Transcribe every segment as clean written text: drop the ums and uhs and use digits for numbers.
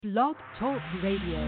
Blog Talk Radio.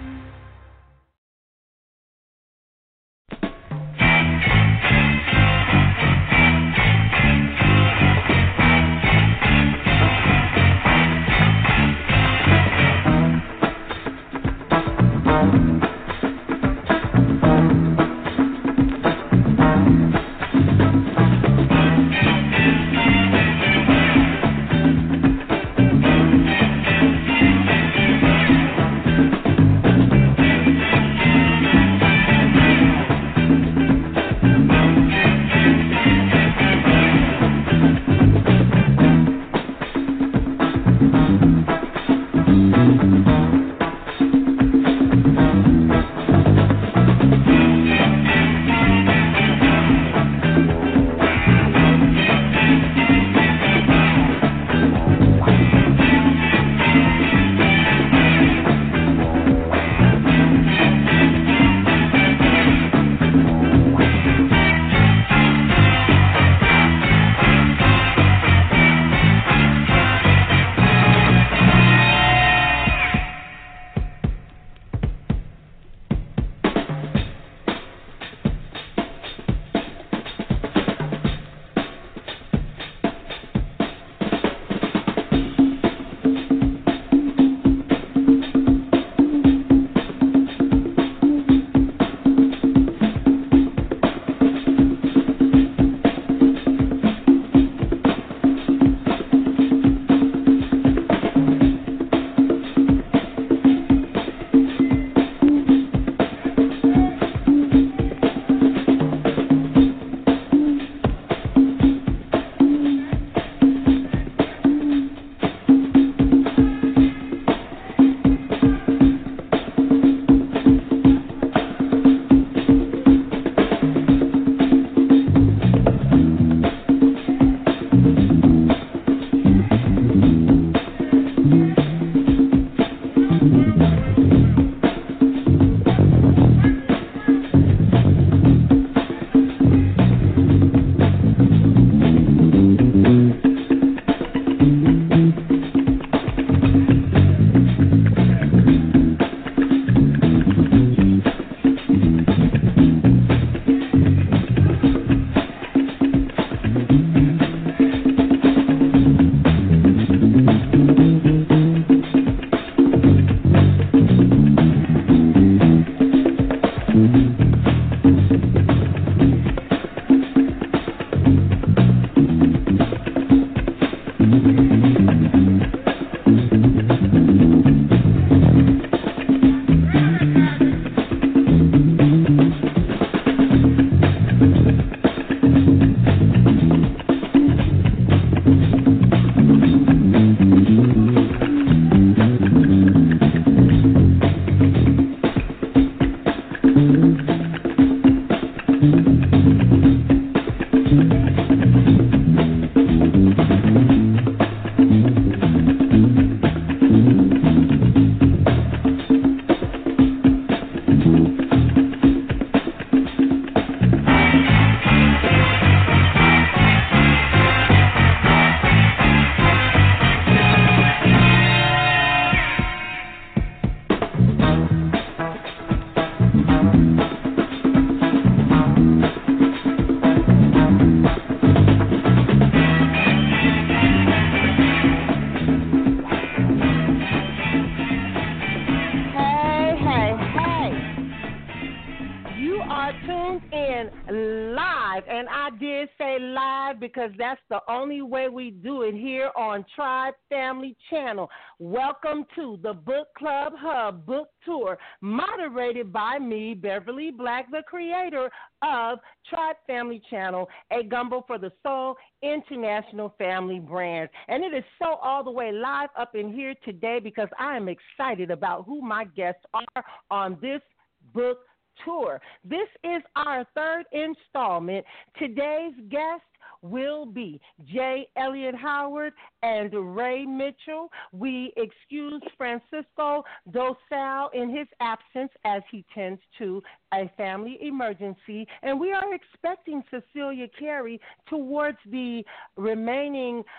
Because that's the only way we do it here on Tribe Family Channel. Welcome to the Book Club Hub Book Tour, moderated by me, Beverly Black, the creator of Tribe Family Channel, a gumbo for the soul, international family brand. And it is so all the way live up in here today because I am excited about who my guests are on this book tour. This is our third installment. Today's guest will be J. Elliott Howard and Ray Mitchell. We excuse Francisco Dosal in his absence as he tends to a family emergency, and we are expecting Cecilia Carey towards the remaining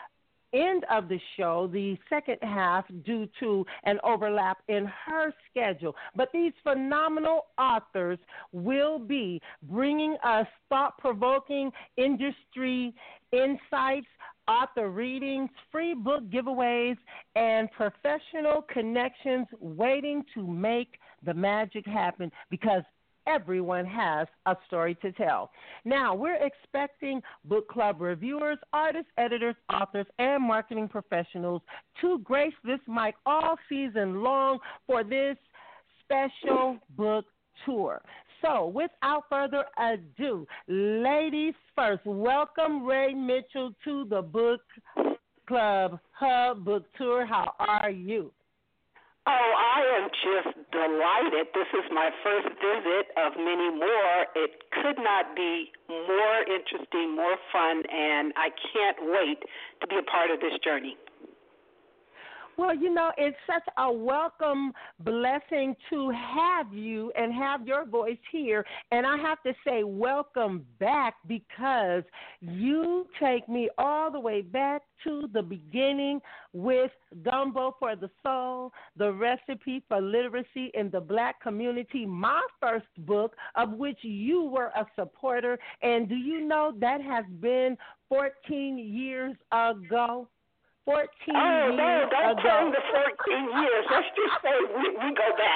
end of the show, the second half, due to an overlap in her schedule. But these phenomenal authors will be bringing us thought-provoking industry insights, author readings, free book giveaways, and professional connections waiting to make the magic happen, because everyone has a story to tell. Now, we're expecting book club reviewers, artists, editors, authors, and marketing professionals to grace this mic all season long for this special book tour. So, without further ado, ladies first, welcome Ray Mitchell to the Book Club Hub Book Tour. How are you? Oh, I am just delighted. This is my first visit of many more. It could not be more interesting, more fun, and I can't wait to be a part of this journey. Well, you know, it's such a welcome blessing to have you and have your voice here. And I have to say welcome back, because you take me all the way back to the beginning with Gumbo for the Soul, the recipe for literacy in the Black community, my first book, of which you were a supporter. And do you know that has been 14 years ago? 14 years no, don't ago. tell me the 14 years. Let's just say we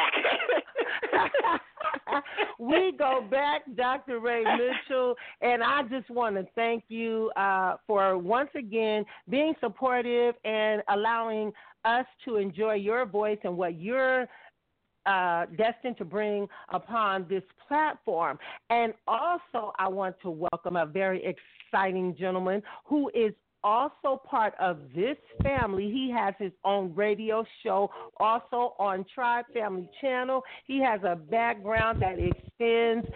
go back. We go back, Dr. Ray Mitchell, and I just want to thank you for once again being supportive and allowing us to enjoy your voice and what you're destined to bring upon this platform. And also, I want to welcome a very exciting gentleman who is also part of this family. He has his own radio show also on Tribe Family Channel. He has a background that extends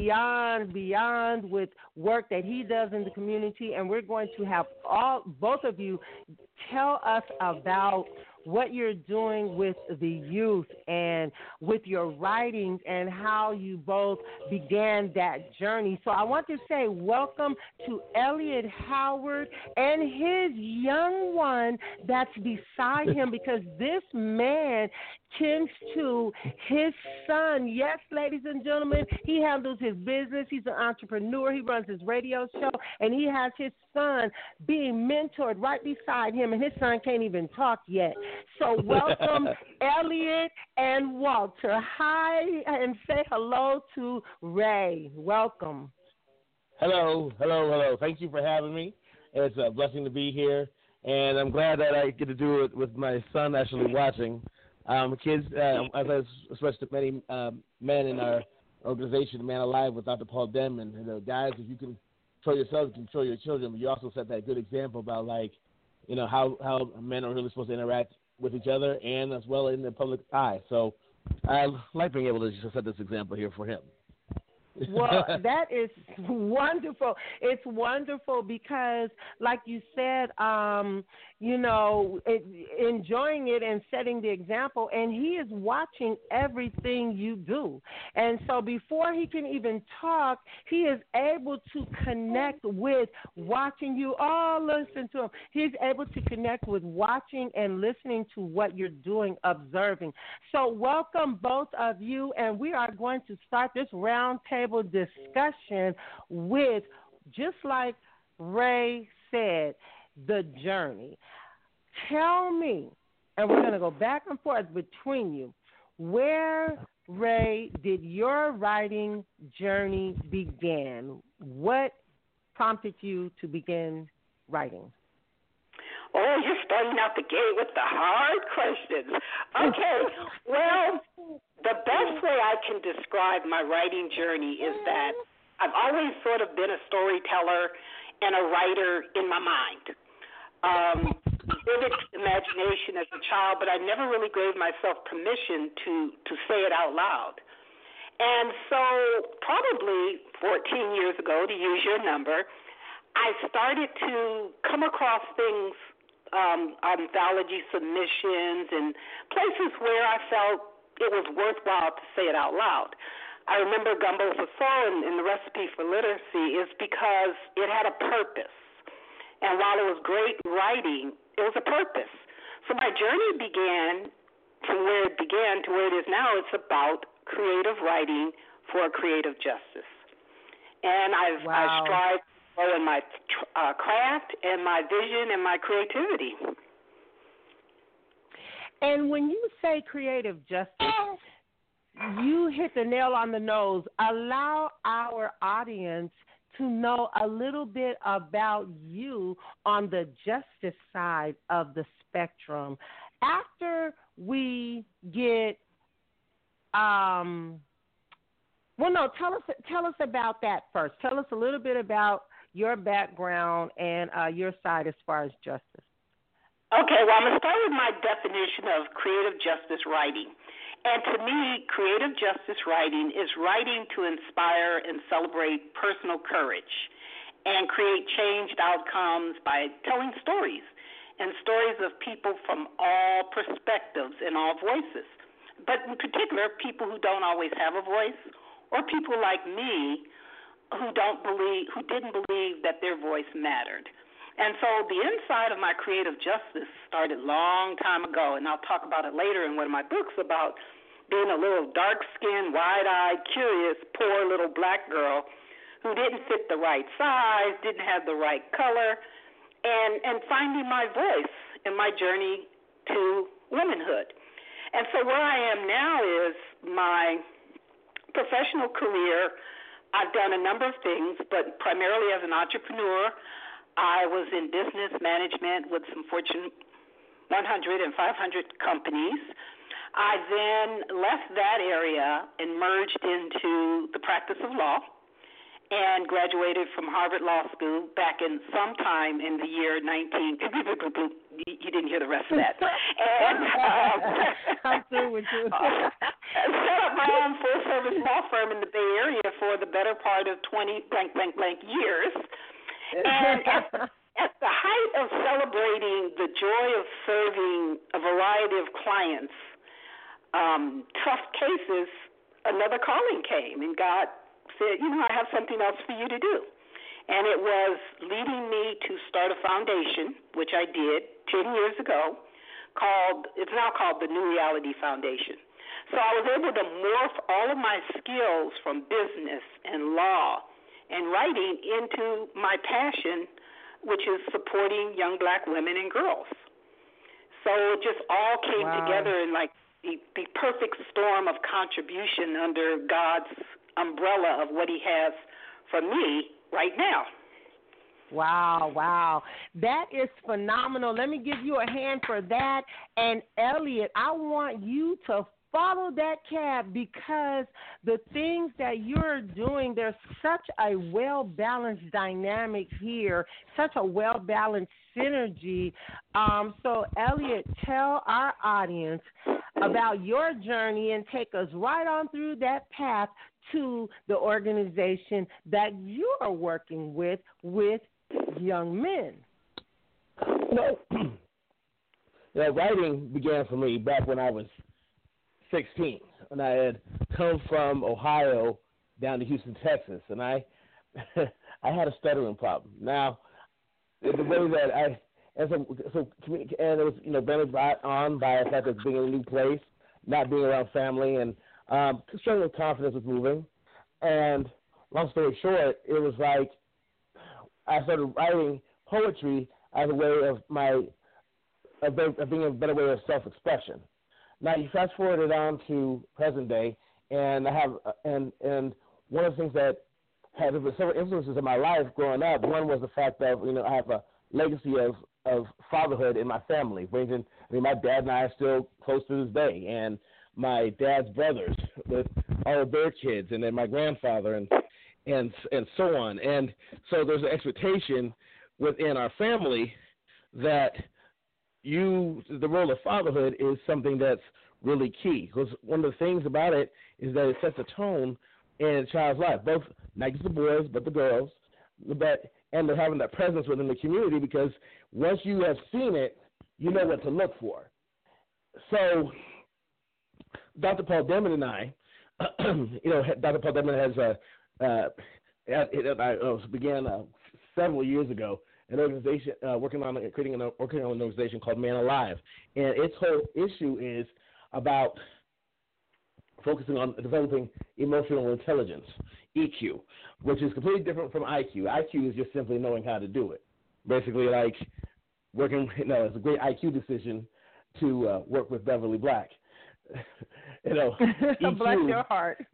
beyond with work that he does in the community, and we're going to have both of you tell us about what you're doing with the youth and with your writings and how you both began that journey. So I want to say welcome to Elliot Howard and his young one that's beside him, because this man tends to his son. Yes, ladies and gentlemen, he handles his business. He's an entrepreneur. He runs his radio show, and he has his son being mentored right beside him, and his son can't even talk yet. So welcome, Elliot and Walter. Hi, and say hello to Ray. Welcome. Hello. Thank you for having me. It's a blessing to be here, and I'm glad that I get to do it with my son actually watching. Kids, as I expressed to many men in our organization, Man Alive with Dr. Paul Denman, guys, if you can control yourself, you can control your children. But you also set that good example about, how men are really supposed to interact with each other and as well in the public eye. So I like being able to set this example here for him. Well, that is wonderful. It's wonderful because, like you said, enjoying it and setting the example, and he is watching everything you do. And so before he can even talk, he is able to connect with watching you. Oh, listen to him. He's able to connect with watching and listening to what you're doing, observing. So welcome, both of you, and we are going to start this roundtable discussion with, just like Ray said, the journey. Tell me, and we're going to go back and forth between you, where, Ray, did your writing journey begin? What prompted you to begin writing? Oh, you're starting out the gate with the hard questions. Okay, well, the best way I can describe my writing journey is that I've always sort of been a storyteller and a writer in my mind. Vivid imagination as a child, but I never really gave myself permission to say it out loud. And so probably 14 years ago, to use your number, I started to come across things, anthology submissions and places where I felt it was worthwhile to say it out loud. I remember Gumbo for Soul and the Recipe for Literacy is because it had a purpose. And while it was great writing, It was a purpose. So my journey began from where it began to where it is now. It's about creative writing for creative justice. And I strive to grow in my craft and my vision and my creativity. And when you say creative justice, you hit the nail on the nose. Allow our audience to know a little bit about you on the justice side of the spectrum. After we get, tell us about that first. Tell us a little bit about your background and your side as far as justice. Okay, well, I'm going to start with my definition of creative justice writing. And to me, creative justice writing is writing to inspire and celebrate personal courage and create changed outcomes by telling stories, and stories of people from all perspectives and all voices, but in particular, people who don't always have a voice, or people like me who didn't believe that their voice mattered. And so the inside of my creative justice started a long time ago, and I'll talk about it later in one of my books about being a little dark-skinned, wide-eyed, curious, poor little black girl who didn't fit the right size, didn't have the right color, and finding my voice in my journey to womanhood. And so where I am now is my professional career. I've done a number of things, but primarily as an entrepreneur. I was in business management with some Fortune 100 and 500 companies. I then left that area and merged into the practice of law and graduated from Harvard Law School back in sometime in the year 19. You didn't hear the rest of that. And I'm through with you. Set up my own full-service law firm in the Bay Area for the better part of 20 blank years. And at the height of celebrating the joy of serving a variety of clients, tough cases, another calling came, and God said, I have something else for you to do. And it was leading me to start a foundation, which I did 10 years ago, it's now called the New Reality Foundation. So I was able to morph all of my skills from business and law and writing into my passion, which is supporting young black women and girls. So it just all came together in like the perfect storm of contribution under God's umbrella of what he has for me right now. Wow. That is phenomenal. Let me give you a hand for that. And Elliot, I want you to follow that cab, because the things that you're doing, there's such a well-balanced dynamic here, such a well-balanced synergy. So, Elliot, tell our audience about your journey and take us right on through that path to the organization that you are working with young men. Writing began for me back when I was 16, and I had come from Ohio down to Houston, Texas, and I had a stuttering problem. Now, the way that and it was been on by the fact of being in a new place, not being around family, and struggling with confidence with moving. And long story short, it was like I started writing poetry as a way of being a better way of self-expression. Now you fast forward it on to present day, and I have and one of the things that had several influences in my life growing up. One was the fact that I have a legacy of fatherhood in my family. My dad and I are still close to this day, and my dad's brothers with all of their kids, and then my grandfather, and so on. And so there's an expectation within our family that the role of fatherhood is something that's really key, because one of the things about it is that it sets a tone in a child's life, both not just the boys but the girls, and they're having that presence within the community, because once you have seen it, you know what to look for. So Dr. Paul Denman and I, Dr. Paul Denman has began several years ago an organization working on creating an organization called Man Alive, and its whole issue is about focusing on developing emotional intelligence, EQ, which is completely different from IQ. IQ is just simply knowing how to do it. Basically, like working, it's a great IQ decision to work with Beverly Black. EQ, bless your heart.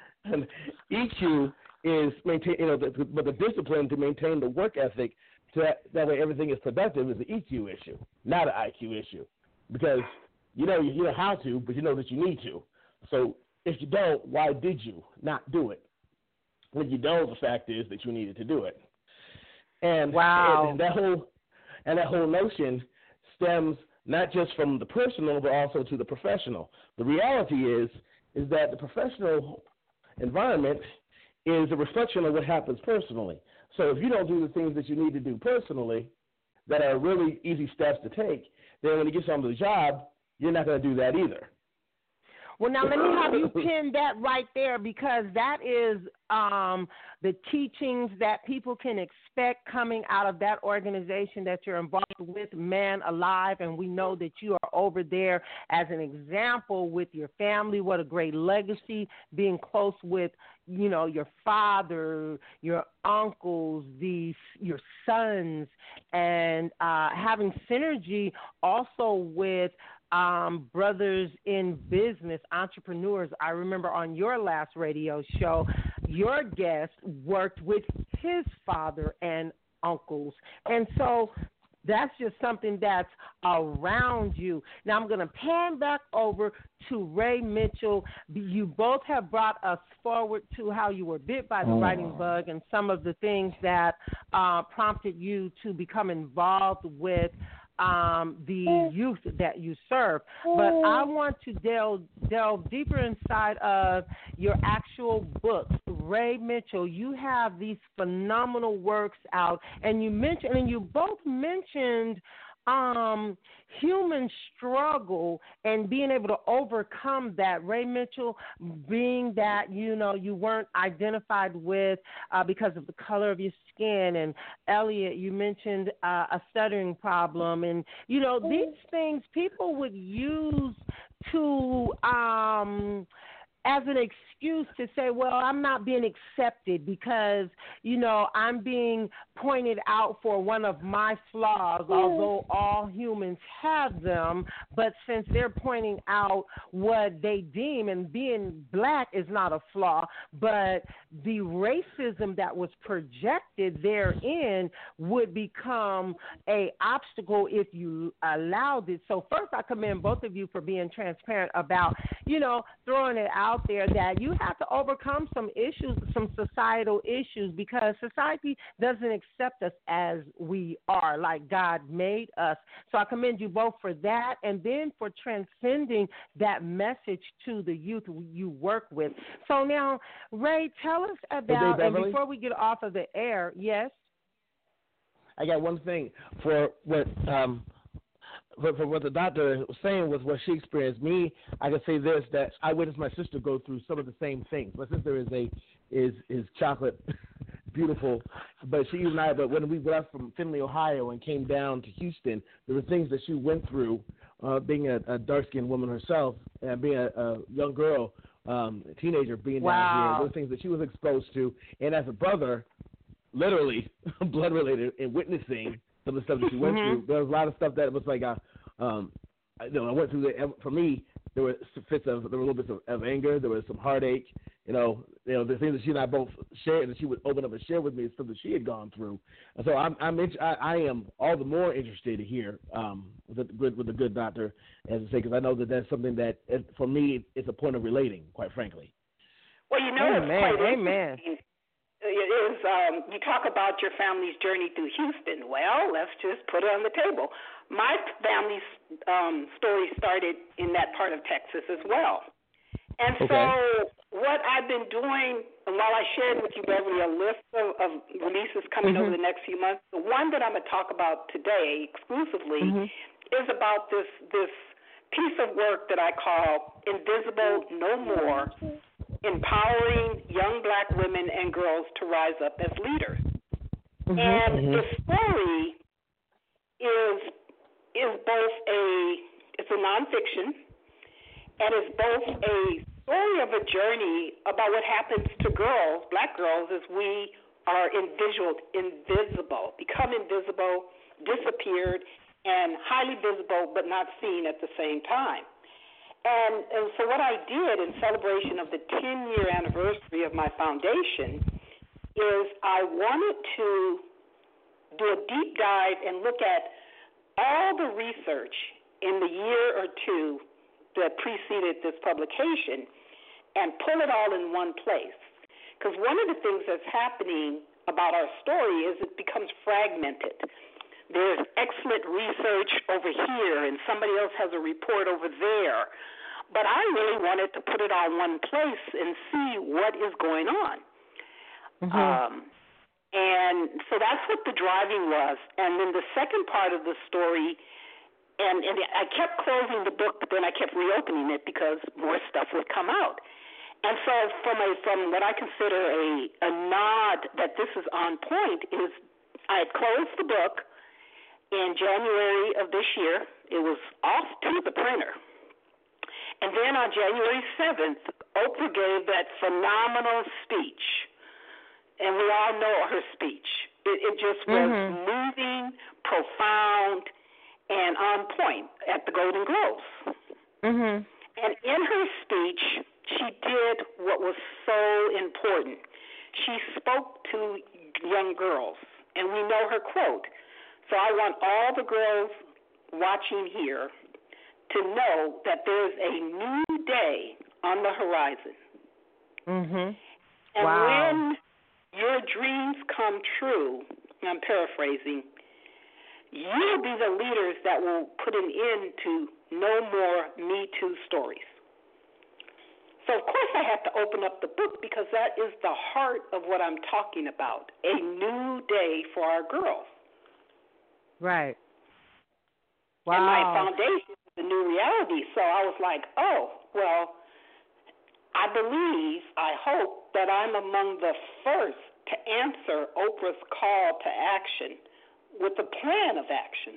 EQ is maintain, but the discipline to maintain the work ethic that way everything is productive is an EQ issue, not an IQ issue, because you know how to, but you know that you need to. So if you don't, why did you not do it? When you don't, the fact is that you needed to do it. And wow, and that whole notion stems not just from the personal, but also to the professional. The reality is that the professional environment is a reflection of what happens personally. So if you don't do the things that you need to do personally that are really easy steps to take, then when you get on the job, you're not going to do that either. Well, now let me have you pin that right there, because that is the teachings that people can expect coming out of that organization that you're involved with, Man Alive, and we know that you are over there as an example with your family. What a great legacy, being close with, your father, your uncles, your sons, and having synergy also with brothers in business, entrepreneurs. I remember on your last radio show, your guest worked with his father and uncles. And so that's just something that's around you. Now I'm going to pan back over to Ray Mitchell. You both have brought us forward to how you were bit by the writing bug and some of the things that prompted you to become involved with the youth that you serve. But I want to delve deeper inside of your actual books. Ray Mitchell, you have these phenomenal works out, and you both mentioned human struggle and being able to overcome that. Ray Mitchell, being that, you weren't identified with because of the color of your skin. And Elliot, you mentioned a stuttering problem. And, these things people would use to as an excuse to say, well, I'm not being accepted because, I'm being pointed out for one of my flaws, although all humans have them. But since they're pointing out what they deem, and being black is not a flaw, but the racism that was projected therein would become a obstacle if you allowed it. So first, I commend both of you for being transparent about, throwing it out there that you have to overcome some issues, some societal issues, because society doesn't accept us as we are, like God made us. So I commend you both for that, and then for transcending that message to the youth you work with. So now, Ray, tell us about, and before we get off of the air, yes? I got one thing for what for what the doctor was saying was what she experienced. Me, I can say this, that I witnessed my sister go through some of the same things. My sister is chocolate, beautiful, but when we left from Findlay, Ohio, and came down to Houston, there were things that she went through, being a dark-skinned woman herself, and being a young girl, a teenager, being down here. There were things that she was exposed to, and as a brother, literally blood-related, and witnessing some of the stuff that she went through. There was a lot of stuff that was like, I went through. For me, there were little bits of anger. There was some heartache. The things that she and I both shared, and she would open up and share with me, is stuff that she had gone through. And so I am all the more interested to hear with a good doctor, as I say, because I know that that's something that for me it's a point of relating, quite frankly. Well, amen. It is, you talk about your family's journey through Houston. Well, let's just put it on the table. My family's story started in that part of Texas as well. And so what I've been doing, and while I shared with you, Beverly, a list of releases coming over the next few months, the one that I'm going to talk about today exclusively is about this piece of work that I call Invisible No More, Empowering Young Black Women and Girls to Rise Up as Leaders. And the story is both it's a nonfiction, and it's both a story of a journey about what happens to girls, black girls, as we are invisible, become invisible, disappeared, and highly visible but not seen at the same time. And so what I did in celebration of the 10-year anniversary of my foundation is I wanted to do a deep dive and look at all the research in the year or two that preceded this publication and pull it all in one place. Because one of the things that's happening about our story is it becomes fragmented. There's excellent research over here, and somebody else has a report over there. But I really wanted to put it all in one place and see what is going on. And so that's what the driving was. And then the second part of the story, and I kept closing the book, but then I kept reopening it because more stuff would come out. And so from what I consider a nod that this is on point is I had closed the book in January of this year. It was off to the printer. And then on January 7th, Oprah gave that phenomenal speech. And we all know her speech. It just was moving, profound, and on point at the Golden Globes. And in her speech, she did what was so important. She spoke to young girls, and we know her quote. So I want all the girls watching here to know that there's a new day on the horizon. And when your dreams come true, I'm paraphrasing, you'll be the leaders that will put an end to no more Me Too stories. So, of course, I have to open up the book because that is the heart of what I'm talking about, a new day for our girls. Right. Wow. And my foundation is a new reality. So I was like, oh, well, I believe, I hope that I'm among the first to answer Oprah's call to action with a plan of action.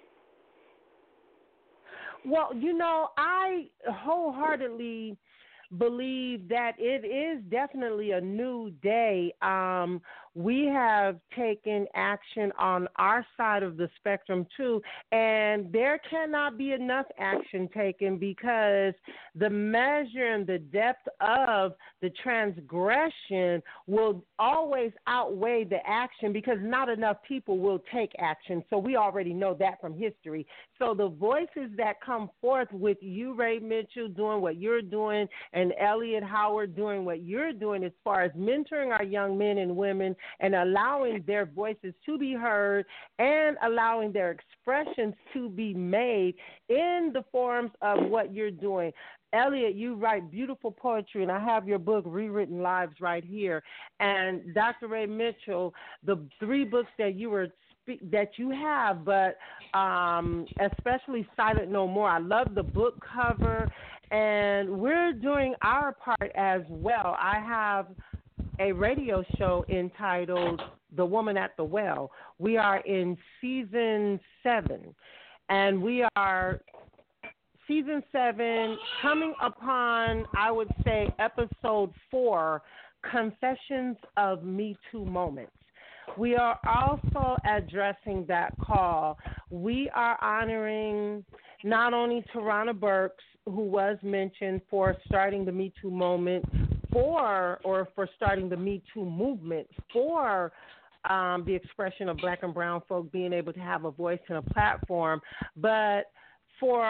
Well, I wholeheartedly believe that it is definitely a new day. We have taken action on our side of the spectrum, too, and there cannot be enough action taken because the measure and the depth of the transgression will always outweigh the action because not enough people will take action. So we already know that from history. So the voices that come forth with you, Ray Mitchell, doing what you're doing, and Elliot Howard doing what you're doing as far as mentoring our young men and women and allowing their voices to be heard and allowing their expressions to be made in the forms of what you're doing. Elliot, you write beautiful poetry, and I have your book, Rewritten Lives, right here. And Dr. Ray Mitchell, the 3 books that you have, but especially Silent No More. I love the book cover, and we're doing our part as well. I have a radio show entitled The Woman at the Well. We are in season 7, and we are season 7 coming upon, I would say, episode 4, Confessions of Me Too Moments. We are also addressing that call. We are honoring not only Tarana Burks, who was mentioned for starting the Me Too moment, for starting the Me Too movement, for the expression of black and brown folk being able to have a voice and a platform, but we're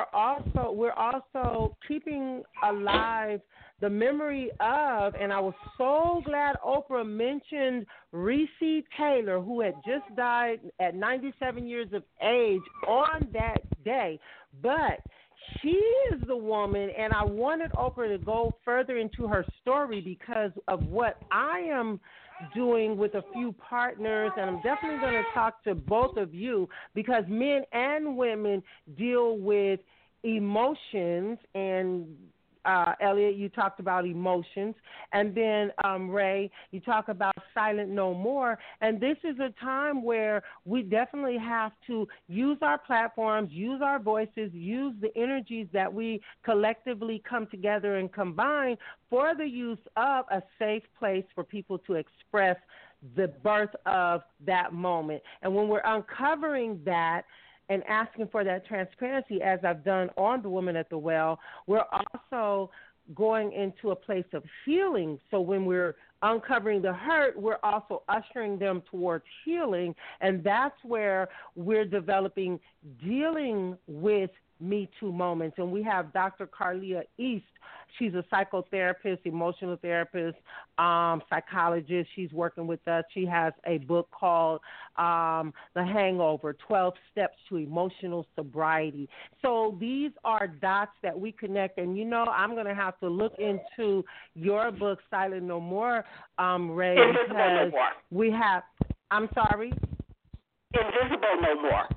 also keeping alive the memory of, and I was so glad Oprah mentioned Recy Taylor, who had just died at 97 years of age on that day. But she is the woman, and I wanted Oprah to go further into her story because of what I am doing with a few partners, and I'm definitely going to talk to both of you because men and women deal with emotions and Elliot, you talked about emotions, and then Ray, you talk about Silent No More, and this is a time where we definitely have to use our platforms, use our voices, use the energies that we collectively come together and combine for the use of a safe place for people to express the birth of that moment. And when we're uncovering that and asking for that transparency, as I've done on The Woman at the Well, we're also going into a place of healing. So when we're uncovering the hurt, we're also ushering them towards healing, and that's where we're developing dealing with Me Too moments. And we have Dr. Carlia East. She's a psychotherapist, emotional therapist, psychologist. She's working with us. She has a book called The Hangover, 12 Steps to Emotional Sobriety. So these are dots that we connect. And, you know, I'm going to have to look into your book, Silent No More, Ray, because we have, I'm sorry? Invisible No More.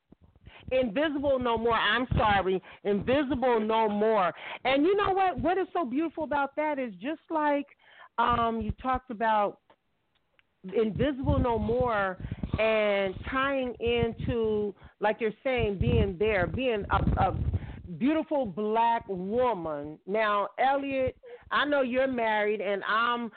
Invisible No More. I'm sorry. Invisible No More. And you know what? What is so beautiful about that is just like you talked about Invisible No More and tying into, like you're saying, being there, being a beautiful black woman. Now, Elliot, I know you're married and I'm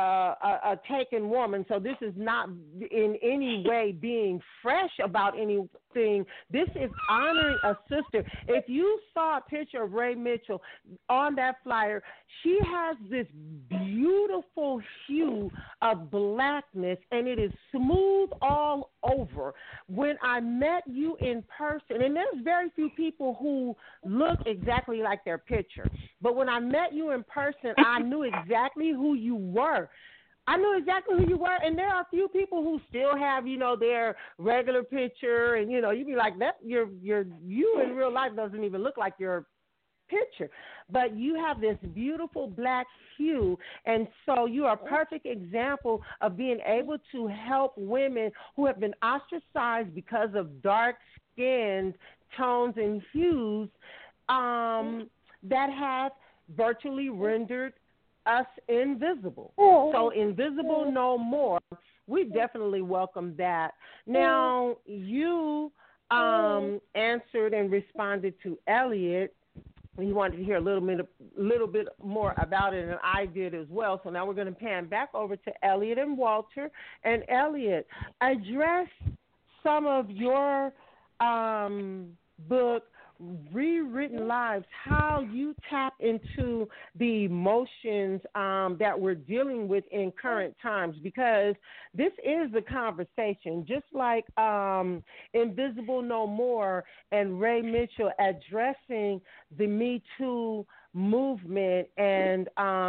a taken woman, so this is not in any way being fresh about anything. This is honoring a sister. If you saw a picture of Ray Mitchell on that flyer, she has this beautiful hue of blackness, and it is smooth all over. When I met you in person, and there's very few people who look exactly like their picture, but when I met you in person, I knew exactly who you were. I knew exactly who you were, and there are a few people who still have, you know, their regular picture, and you know, you'd be like, that you in real life doesn't even look like your picture, but you have this beautiful black hue, and so you are a perfect example of being able to help women who have been ostracized because of dark-skinned tones and hues that have virtually rendered us invisible. So Invisible No More, we definitely welcome that. Now, you answered and responded to Elliot. He wanted to hear a little bit more about it, and I did as well. So now we're going to pan back over to Elliot and Walter. And Elliot, address some of your book, Rewritten Lives, how you tap into the emotions that we're dealing with in current times, because this is a conversation, just like Invisible No More and Ray Mitchell addressing the Me Too movement, and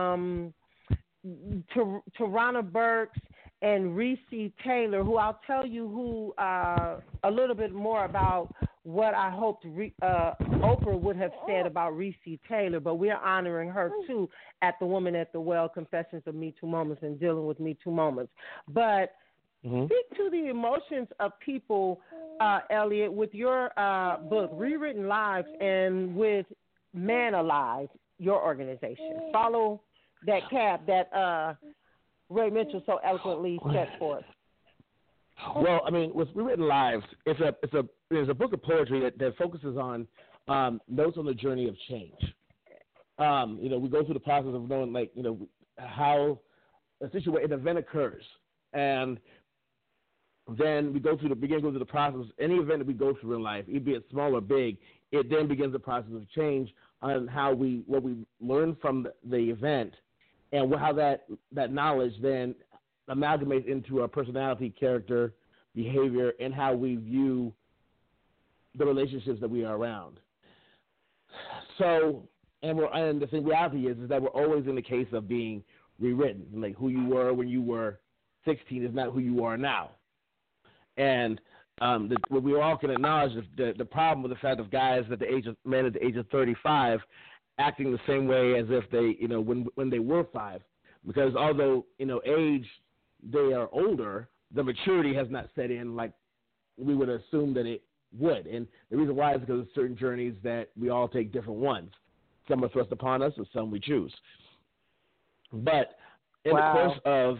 Tarana Burks and Reese Taylor, who I'll tell you a little bit more about what I hoped Oprah would have said about Reese Taylor, but we're honoring her too at The Woman at the Well, Confessions of Me Too Moments and Dealing with Me Too Moments. But speak to the emotions of people, Elliot, with your book, Rewritten Lives, and with Man Alive, your organization. Follow that cab that Ray Mitchell so eloquently set forth. Well, I mean, with Rewritten Lives, it's a book of poetry that focuses on notes on the journey of change. You know, we go through the process of knowing, like, you know, how an event occurs, and then we go through the process. Any event that we go through in life, be it small or big, it then begins the process of change on what we learn from the event, and how that knowledge then amalgamates into our personality, character, behavior, and how we view the relationships that we are around. So, and the reality is that we're always in the case of being rewritten. Like, who you were when you were 16 is not who you are now. And we all can acknowledge the problem with the fact of guys men at the age of 35 acting the same way as if they, you know, when they were 5. Because although, you know, age, they are older, the maturity has not set in like we would assume that it would. And the reason why is because of certain journeys that we all take different ones. Some are thrust upon us, and some we choose. But in Wow. the course of,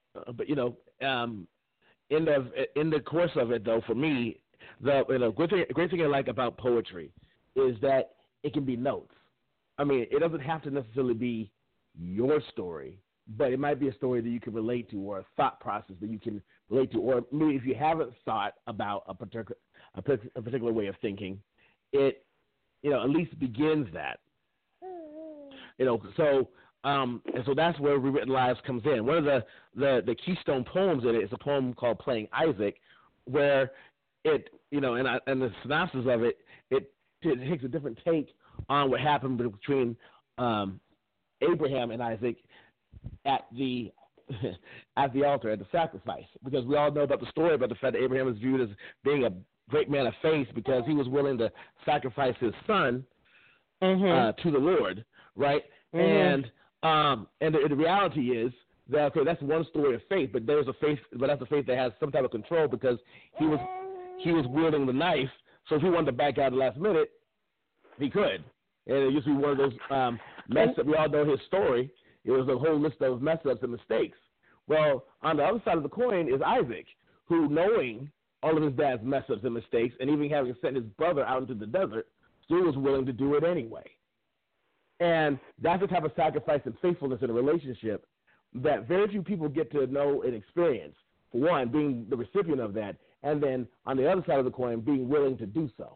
in the course of it, though, for me, the great thing I like about poetry is that it can be notes. I mean, it doesn't have to necessarily be your story, but it might be a story that you can relate to, or a thought process that you can relate to, or maybe if you haven't thought about a particular way of thinking, it at least begins that. So and so that's where Rewritten Lives comes in. One of the keystone poems in it is a poem called Playing Isaac, where it and the synopsis of it takes a different take on what happened between Abraham and Isaac at the altar, at the sacrifice, because we all know about the story about the fact that Abraham is viewed as being a great man of faith because he was willing to sacrifice his son to the Lord, right? And the reality is that that's one story of faith, but that's a faith that has some type of control because he was wielding the knife. So if he wanted to back out at the last minute, he could. And it used to be one of those mess up. We all know his story. It was a whole list of mess ups and mistakes. Well, on the other side of the coin is Isaac, who, knowing all of his dad's mess ups and mistakes, and even having sent his brother out into the desert, still was willing to do it anyway. And that's the type of sacrifice and faithfulness in a relationship that very few people get to know and experience. For one, being the recipient of that, and then on the other side of the coin, being willing to do so.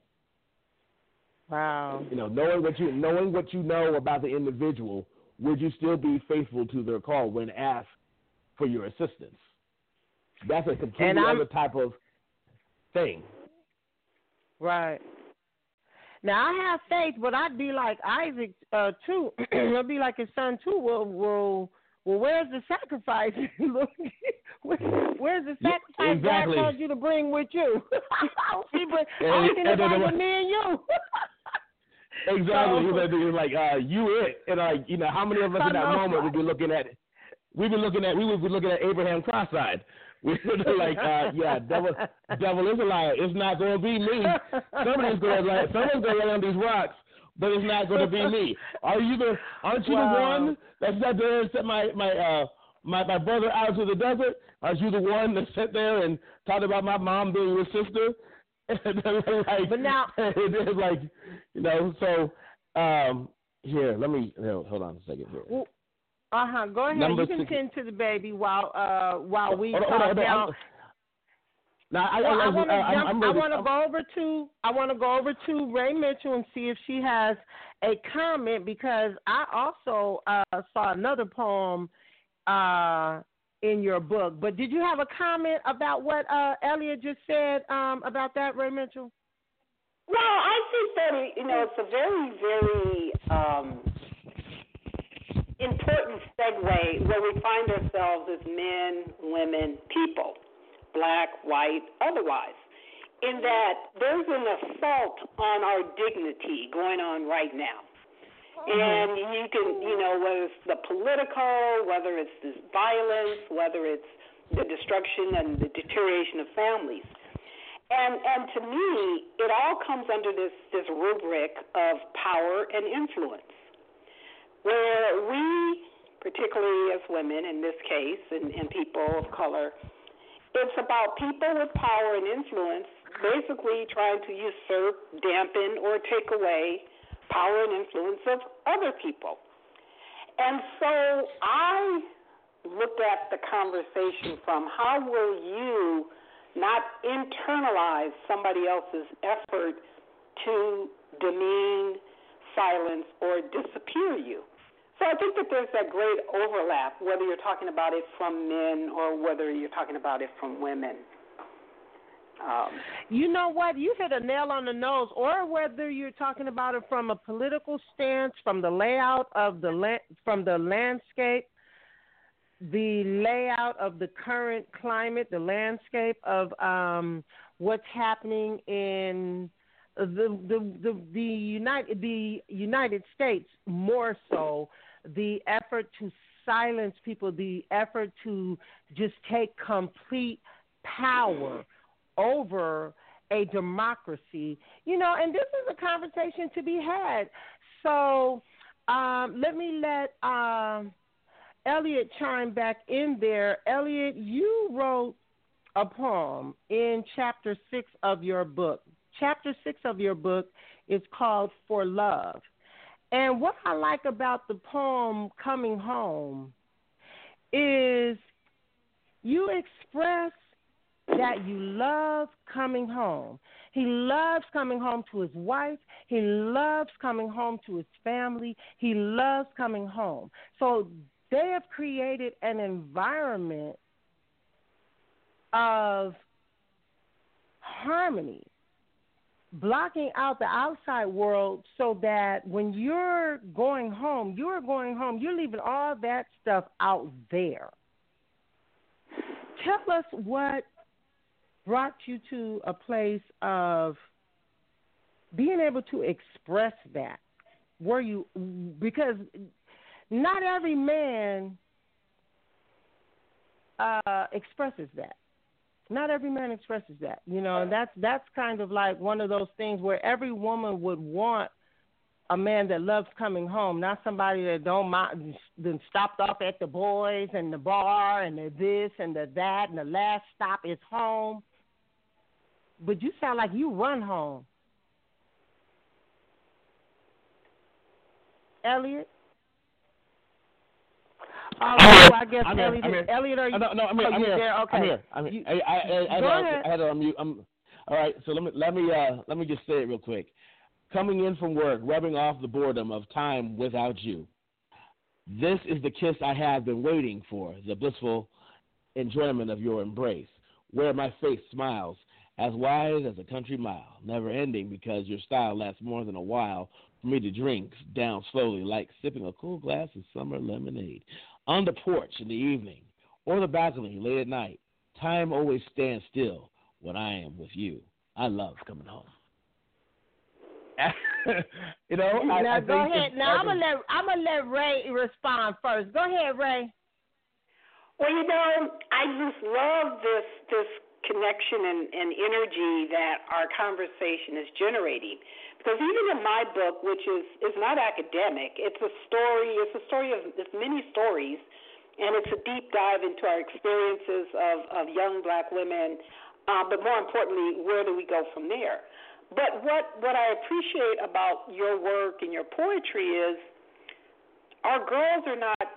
Wow. Knowing what you know about the individual, would you still be faithful to their call when asked for your assistance? That's a completely other type of thing. Right. Now, I have faith, but I'd be like Isaac, too. I'd be like his son, too. Well, where's the sacrifice? Where's the sacrifice God told you to bring with you? I was thinking about me and you. Exactly. He was like, you it. And, how many of us in that moment would be looking at it? We would be looking at Abraham cross-eyed. We would be like, devil is a liar. It's not going to be me. Someone's going to lay on these rocks, but it's not going to be me. Aren't you the one that sat there and sent my brother out to the desert? Aren't you the one that sat there and talked about my mom being your sister? But now, it's like, so here, let me hold on a second here. Well, go ahead. You can tend to the baby while we talk now. I want to go over to Ray Mitchell and see if she has a comment, because I also saw another poem in your book. But did you have a comment about what Elliot just said about that, Ray Mitchell? Well, I think that it's a very, very important segue where we find ourselves as men, women, people, black, white, otherwise, in that there's an assault on our dignity going on right now. And you can, whether it's the political, whether it's this violence, whether it's the destruction and the deterioration of families. And to me, it all comes under this rubric of power and influence, where we, particularly as women in this case, and people of color, it's about people with power and influence basically trying to usurp, dampen, or take away power and influence of other people. And so I looked at the conversation from how will you not internalize somebody else's effort to demean, silence, or disappear you. So I think that there's that great overlap, whether you're talking about it from men or whether you're talking about it from women. You know what? You hit a nail on the nose. Or whether you're talking about it from a political stance, from the layout of from the landscape, the layout of the current climate, the landscape of what's happening in the United States, more so, the effort to silence people, the effort to just take complete power over a democracy, and this is a conversation to be had. So let me let Elliot chime back in there. Elliot, you wrote a poem in Chapter 6 of your book. Chapter 6 of your book is called For Love. And what I like about the poem Coming Home is you express that you love coming home. He loves coming home to his wife. He loves coming home to his family. He loves coming home. So they have created an environment of harmony, blocking out the outside world so that when you're going home, you're leaving all that stuff out there. Tell us what brought you to a place of being able to express that. Because not every man expresses that. Not every man expresses that. You know, that's kind of like one of those things where every woman would want a man that loves coming home, not somebody that don't mind, then stopped off at the boys and the bar and the this and the that, and the last stop is home. But you sound like you run home. Elliot? I guess Elliot, are you? No, I'm here. There? Okay. I'm here. I had to unmute. All right. So let me just say it real quick. Coming in from work, rubbing off the boredom of time without you. This is the kiss I have been waiting for, the blissful enjoyment of your embrace, where my face smiles as wide as a country mile, never ending because your style lasts more than a while for me to drink down slowly like sipping a cool glass of summer lemonade. On the porch in the evening or the balcony late at night, time always stands still when I am with you. I love coming home. You know, now go ahead. Now I'm gonna let Ray respond first. Go ahead, Ray. Well, you know, I just love this connection and energy that our conversation is generating. Because even in my book, which is not academic, it's a story of many stories, and it's a deep dive into our experiences of young black women, but more importantly, where do we go from there? But what I appreciate about your work and your poetry is our girls are not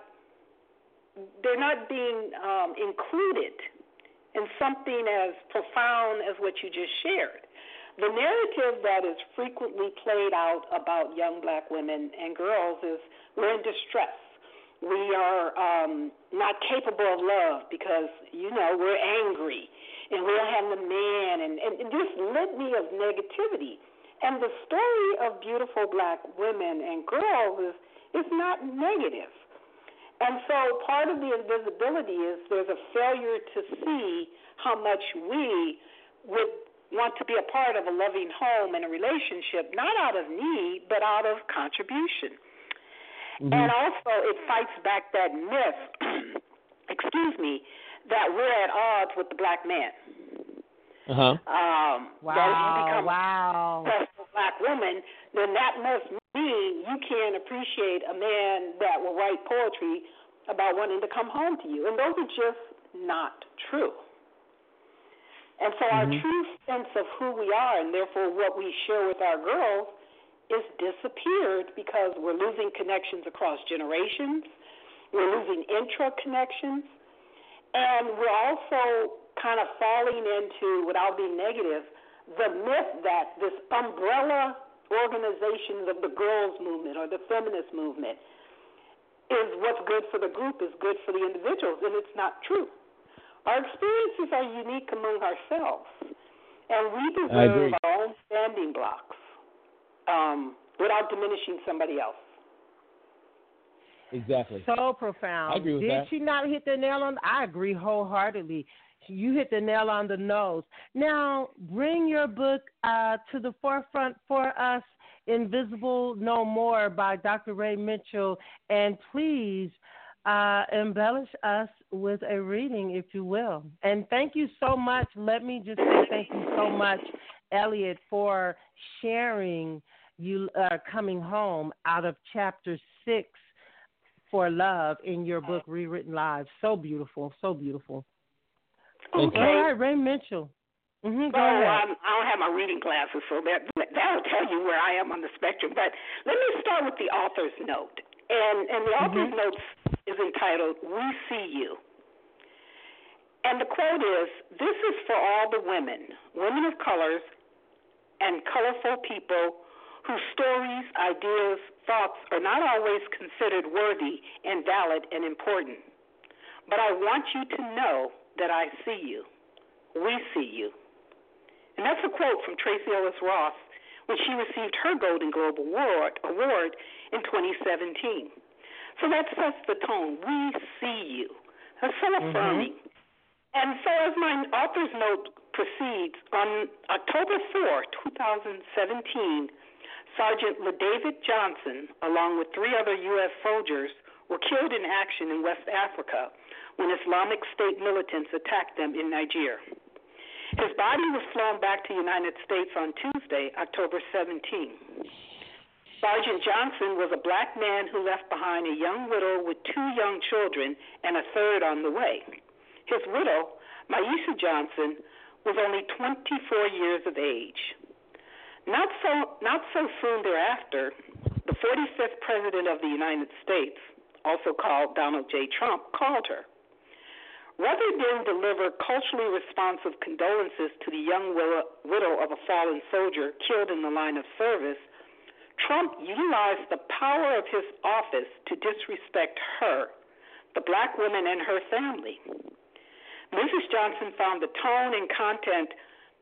being included in something as profound as what you just shared. The narrative that is frequently played out about young black women and girls is we're in distress. We are not capable of love because, you know, we're angry and we don't have the man and this litany of negativity. And the story of beautiful black women and girls is not negative. And so part of the invisibility is there's a failure to see how much we would want to be a part of a loving home and a relationship, not out of need, but out of contribution. Mm-hmm. And also it fights back that myth, that we're at odds with the black man. Uh-huh. That if you become a successful black woman, then that must mean you can't appreciate a man that will write poetry about wanting to come home to you. And those are just not true. And so our true sense of who we are and therefore what we share with our girls is disappeared because we're losing connections across generations, we're losing intra-connections, and we're also kind of falling into, without being negative, the myth that this umbrella organization of the girls' movement or the feminist movement is what's good for the group is good for the individuals, and it's not true. Our experiences are unique among ourselves, and we deserve our own standing blocks without diminishing somebody else. Exactly. So profound. I agree with that. Did she not hit the nail on? I agree wholeheartedly. You hit the nail on the nose. Now, bring your book to the forefront for us, Invisible No More by Dr. Ray Mitchell, and please embellish us with a reading, if you will. And thank you so much. Let me just say thank you so much, Elliot, for sharing you are coming home out of chapter 6 for love in your book, Rewritten Lives. So beautiful, so beautiful. Okay. All right, Ray Mitchell. Go ahead. I don't have my reading glasses, so that'll tell you where I am on the spectrum. But let me start with the author's note. And the author's note is entitled, We See You. And the quote is, this is for all the women of colors, and colorful people whose stories, ideas, thoughts are not always considered worthy and valid and important. But I want you to know that I see you. We see you. And that's a quote from Tracy Ellis Ross when she received her Golden Globe Award in 2017. So that sets the tone. We see you. That's so affirming. And so as my author's note proceeds, on October 4, 2017, Sergeant LaDavid Johnson, along with 3 other U.S. soldiers, were killed in action in West Africa when Islamic State militants attacked them in Niger. His body was flown back to the United States on Tuesday, October 17. Sergeant Johnson was a black man who left behind a young widow with 2 young children and a third on the way. His widow, Maisha Johnson, was only 24 years of age. Not so soon thereafter, the 45th President of the United States, also called Donald J. Trump, called her. Rather than deliver culturally responsive condolences to the young widow of a fallen soldier killed in the line of service, Trump utilized the power of his office to disrespect her, the black woman, and her family. Mrs. Johnson found the tone and content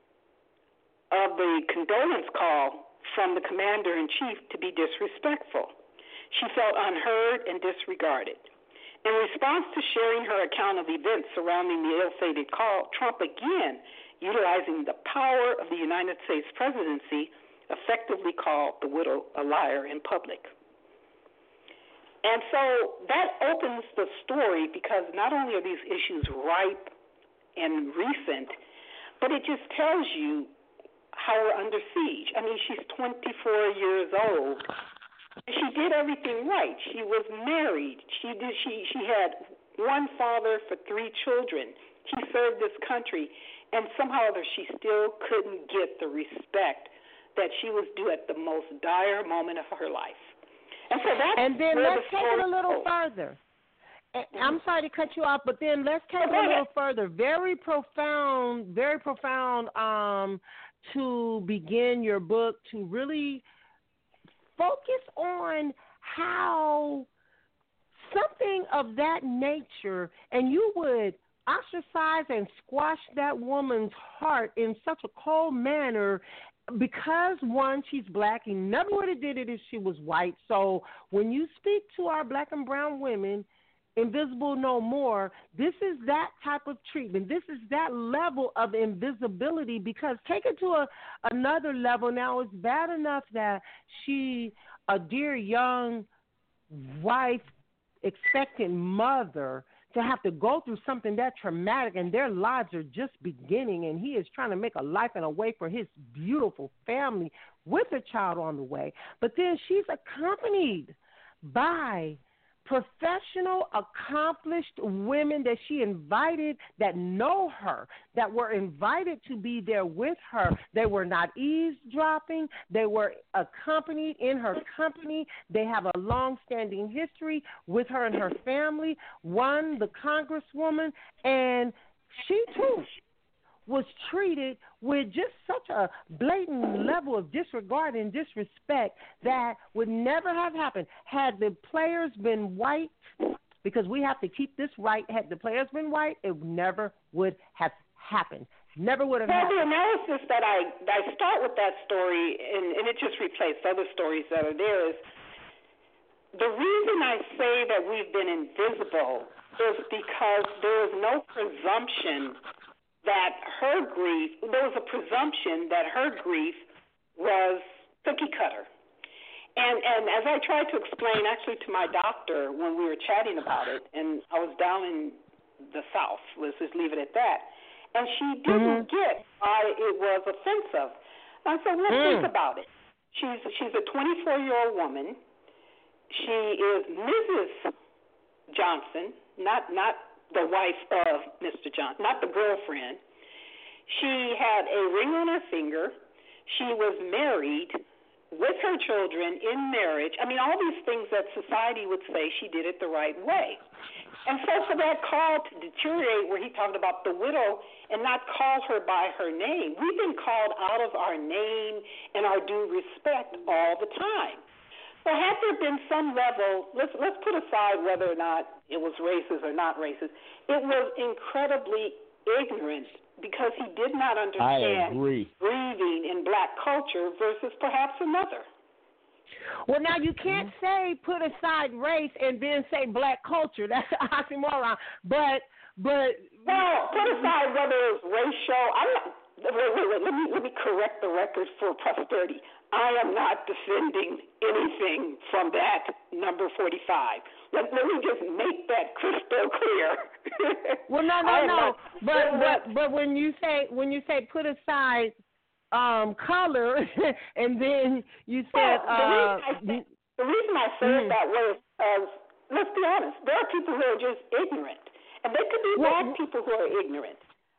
of the condolence call from the commander-in-chief to be disrespectful. She felt unheard and disregarded. In response to sharing her account of events surrounding the ill-fated call, Trump again, utilizing the power of the United States presidency, effectively called the widow a liar in public. And so that opens the story because not only are these issues ripe and recent, but it just tells you how we're under siege. I mean, she's 24 years old. She did everything right. She was married. She had one father for 3 children. She served this country, and somehow or other she still couldn't get the respect that she was due at the most dire moment of her life. And so that's then let's take it a little further. I'm sorry to cut you off, but then let's take it a little further. Very profound to begin your book, to really focus on how something of that nature, and you would ostracize and squash that woman's heart in such a cold manner because, one, she's black. He never would have did it if she was white. So when you speak to our black and brown women, invisible no more, this is that type of treatment. This is that level of invisibility, because take it to another level. Now, it's bad enough that she, a dear young wife, expectant mother, to have to go through something that traumatic, and their lives are just beginning, and he is trying to make a life and a way for his beautiful family with a child on the way. But then she's accompanied by professional, accomplished women that she invited, that know her, that were invited to be there with her. They were not eavesdropping. They were accompanied in her company. They have a long-standing history with her and her family. One, the congresswoman, and she, too, was treated with just such a blatant level of disregard and disrespect that would never have happened had the players been white, because we have to keep this right. Had the players been white, it never would have happened. Never would have happened. The analysis that I start with that story, and it just replaced other stories that are there, is the reason I say that we've been invisible is because there is no presumption that her grief, there was a presumption that her grief was cookie cutter. And as I tried to explain actually to my doctor when we were chatting about it, and I was down in the South, let's just leave it at that, and she didn't get why it was offensive. And I said, let's think about it. She's a 24-year-old woman. She is Mrs. Johnson, not the wife of Mr. Johnson, not the girlfriend. She had a ring on her finger. She was married with her children in marriage. I mean, all these things that society would say she did it the right way. And so for that call to deteriorate where he talked about the widow and not call her by her name, we've been called out of our name and our due respect all the time. So had there been some level, let's put aside whether or not it was racist or not racist, it was incredibly ignorant because he did not understand grieving in black culture versus perhaps another. Well, now you can't say put aside race and then say black culture. That's an oxymoron. But well, put aside whether it's racial. Wait. Let me correct the record for posterity. I am not defending anything from that number 45. Let me just make that crystal clear. Well, no. But when you say put aside color, and then you said the reason I say it that way is, let's be honest, there are people who are just ignorant, and they could be black people who are ignorant.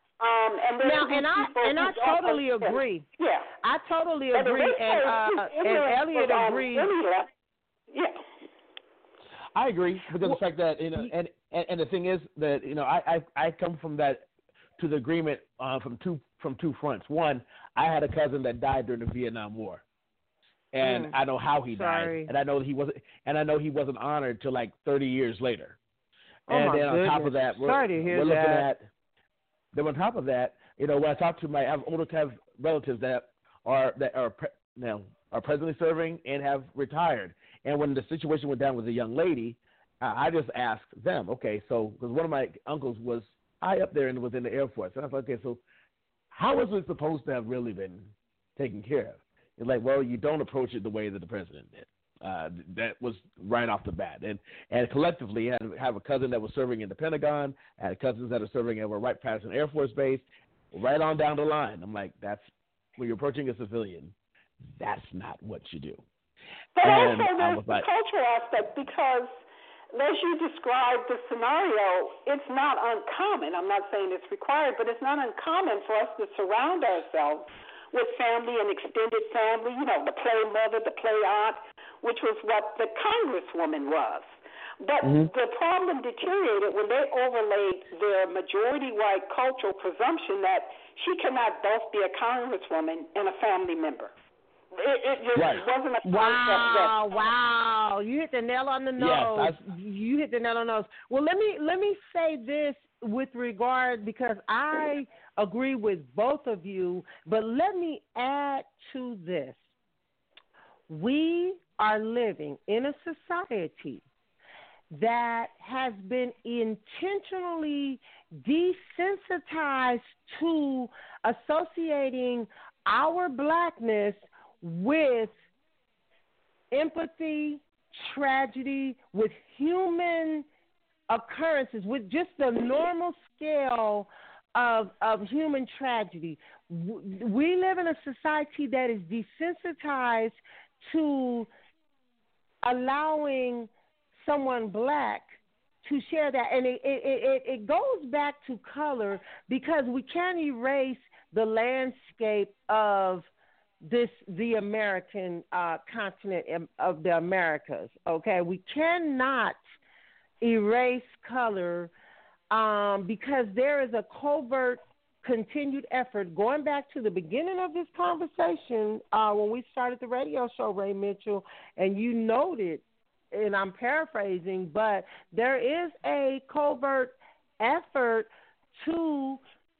And I totally agree. Yeah, I totally agree, and Elliot agrees. Yeah. I agree because the fact that and the thing is that I come from that to the agreement from two fronts. One, I had a cousin that died during the Vietnam War, and I know how he died, and I know he wasn't honored till like 30 years later. And then on top of that, we're looking at. Then on top of that, when I talk to I have older relatives that are presently serving and have retired. And when the situation went down with a young lady, I just asked them, okay, so because one of my uncles was high up there and was in the Air Force, and I was like, okay, so how was it supposed to have really been taken care of? It's like, well, you don't approach it the way that the president did. That was right off the bat. And collectively, I have a cousin that was serving in the Pentagon. I had cousins that are serving at Wright-Patterson Air Force Base, right on down the line. I'm like, that's when you're approaching a civilian, that's not what you do. But also there's the cultural aspect because as you described the scenario, it's not uncommon. I'm not saying it's required, but it's not uncommon for us to surround ourselves with family and extended family, the play mother, the play aunt, which was what the congresswoman was. But the problem deteriorated when they overlaid their majority white cultural presumption that she cannot both be a congresswoman and a family member. It just wasn't a concept. Wow. You hit the nail on the nose. Yes, you hit the nail on the nose. Well, let me say this with regard, because I agree with both of you, but let me add to this. We are living in a society that has been intentionally desensitized to associating our blackness with empathy, tragedy, with human occurrences, with just the normal scale of human tragedy. We live in a society that is desensitized to allowing someone black to share that. And it goes back to color, because we can't erase the landscape of the American continent of the Americas, okay? We cannot erase color because there is a covert continued effort going back to the beginning of this conversation when we started the radio show, Ray Mitchell, and you noted, and I'm paraphrasing, but there is a covert effort to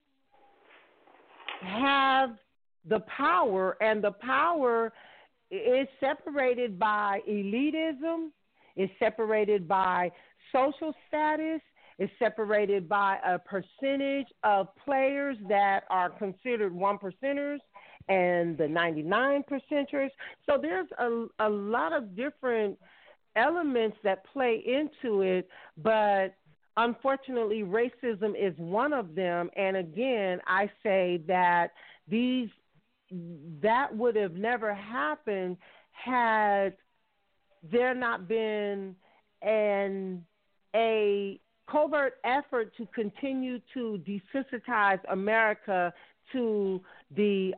have the power, and the power is separated by elitism, is separated by social status, is separated by a percentage of players that are considered 1%ers and the 99%ers. So there's a lot of different elements that play into it, but unfortunately racism is one of them. And again, I say that these that would have never happened had there not been a covert effort to continue to desensitize America to the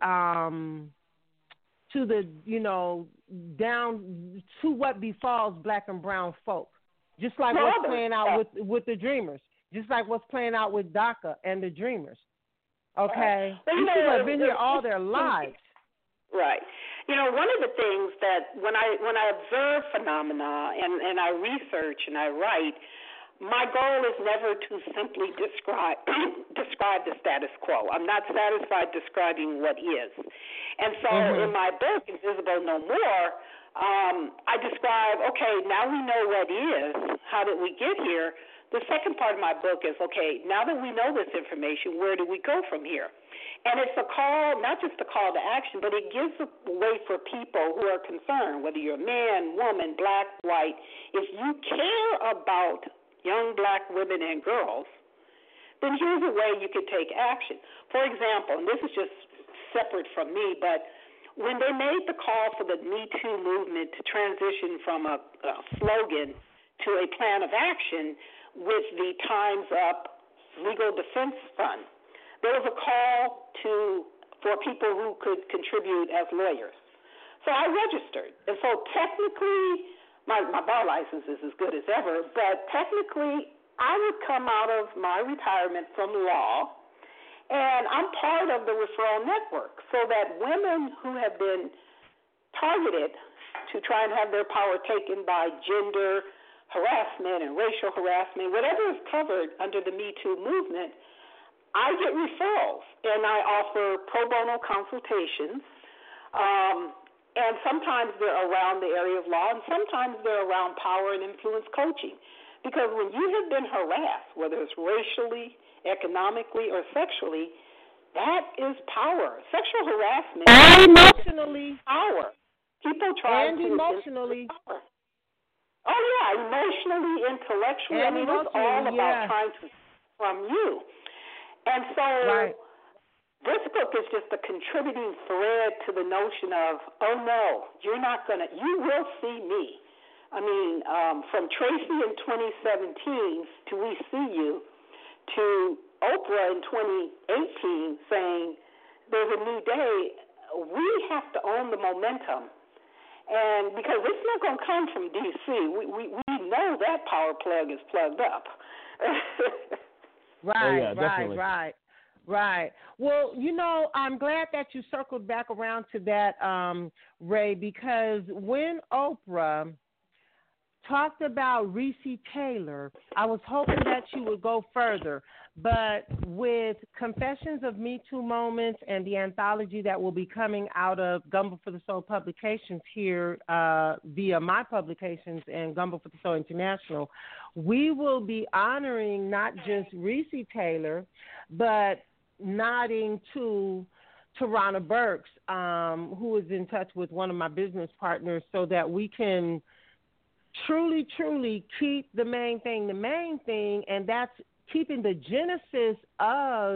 down to what befalls black and brown folk. Just like what's playing out with the Dreamers. Just like what's playing out with DACA and the Dreamers. Okay? These people have been here all their lives. Right. One of the things that when I observe phenomena and I research and I write, my goal is never to simply describe the status quo. I'm not satisfied describing what is. And so in my book, Invisible No More, I describe, okay, now we know what is. How did we get here? The second part of my book is, okay, now that we know this information, where do we go from here? And it's a call, not just a call to action, but it gives a way for people who are concerned, whether you're a man, woman, black, white. If you care about young black women and girls, then here's a way you could take action. For example, and this is just separate from me, but when they made the call for the Me Too movement to transition from a slogan to a plan of action with the Time's Up Legal Defense Fund, there was a call for people who could contribute as lawyers. So I registered. And so technically, my bar license is as good as ever, but technically I would come out of my retirement from law, and I'm part of the referral network so that women who have been targeted to try and have their power taken by gender harassment and racial harassment, whatever is covered under the Me Too movement, I get referrals, and I offer pro bono consultations. And sometimes they're around the area of law, and sometimes they're around power and influence coaching. Because when you have been harassed, whether it's racially, economically, or sexually, that is power. Sexual harassment and emotionally. Power. People try and to emotionally. Power. Oh, yeah, emotionally, intellectually. And it's all about trying to from you. And so this book is just a contributing thread to the notion of, oh, no, you will see me. I mean, from Tracy in 2017 to We See You to Oprah in 2018 saying there's a new day, we have to own the momentum. And because it's not going to come from D.C., we know that power plug is plugged up. Right. Well, I'm glad that you circled back around to that, Ray, because when Oprah talked about Recy Taylor, I was hoping that you would go further. But with Confessions of Me Too Moments and the anthology that will be coming out of Gumbo for the Soul Publications here via my publications and Gumbo for the Soul International, we will be honoring not just Recy Taylor, but nodding to Tarana Burks, who is in touch with one of my business partners, so that we can truly keep the main thing, and that's keeping the genesis of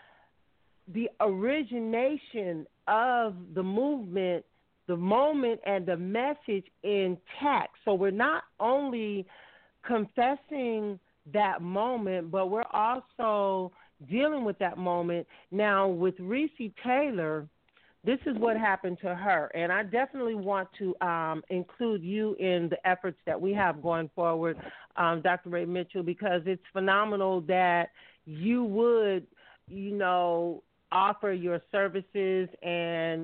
the origination of the movement, the moment, and the message intact. So we're not only confessing that moment, but we're also dealing with that moment. Now, with Recy Taylor, this is what happened to her, and I definitely want to include you in the efforts that we have going forward, Dr. Ray Mitchell, because it's phenomenal that you would, offer your services, and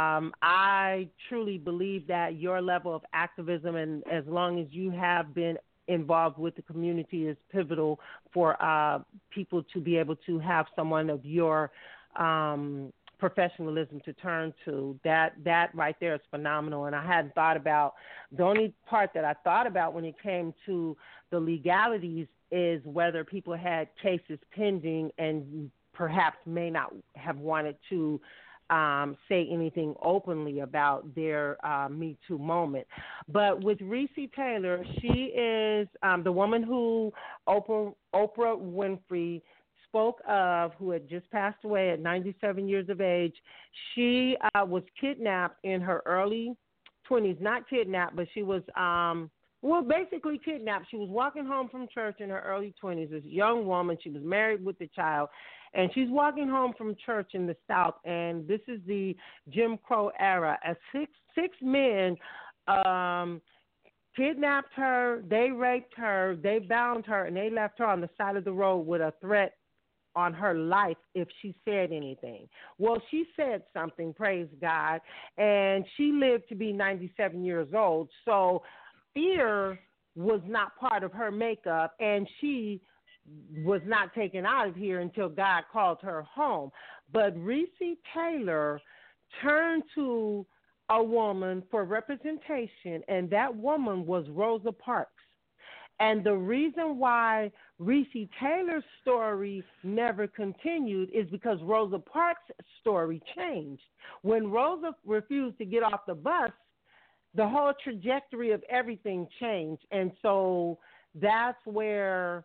I truly believe that your level of activism, and as long as you have been involved with the community, is pivotal for people to be able to have someone of your professionalism to turn to. That right there is phenomenal. And I hadn't thought about, the only part that I thought about when it came to the legalities is whether people had cases pending and perhaps may not have wanted to say anything openly about their Me Too moment. But with Recy Taylor, she is the woman who Oprah Winfrey spoke of, who had just passed away at 97 years of age, she was kidnapped in her early 20s. Not kidnapped, but she was, basically kidnapped. She was walking home from church in her early 20s. This young woman, she was married with a child, and she's walking home from church in the South, and this is the Jim Crow era. As six men kidnapped her, they raped her, they bound her, and they left her on the side of the road with a threat on her life if she said anything. Well, she said something, praise God, and she lived to be 97 years old. So fear was not part of her makeup, and she was not taken out of here until God called her home. But Reese Taylor turned to a woman for representation, and that woman was Rosa Parks. And the reason why Reese Taylor's story never continued is because Rosa Parks' story changed. When Rosa refused to get off the bus, the whole trajectory of everything changed. And so that's where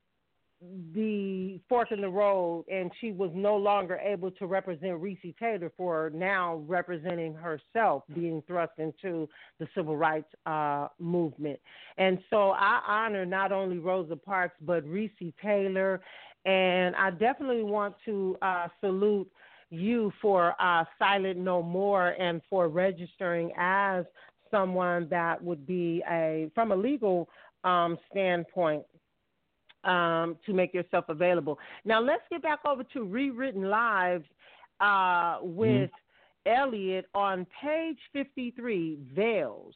the fork in the road, and she was no longer able to represent Reese Taylor for now representing herself, being thrust into the civil rights movement. And so I honor not only Rosa Parks, but Reese Taylor, and I definitely want to salute you for Silent No More and for registering as someone that would be from a legal standpoint, to make yourself available. Now, let's get back over to Rewritten Lives with Elliot on page 53, Veils.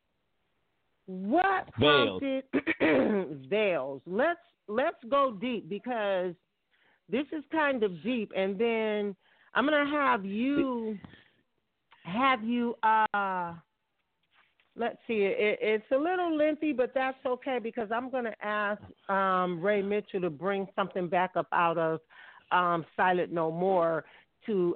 What prompted Veils? Let's go deep, because this is kind of deep, and then I'm going to have you let's see, it's a little lengthy, but that's okay, because I'm going to ask Ray Mitchell to bring something back up out of Silent No More to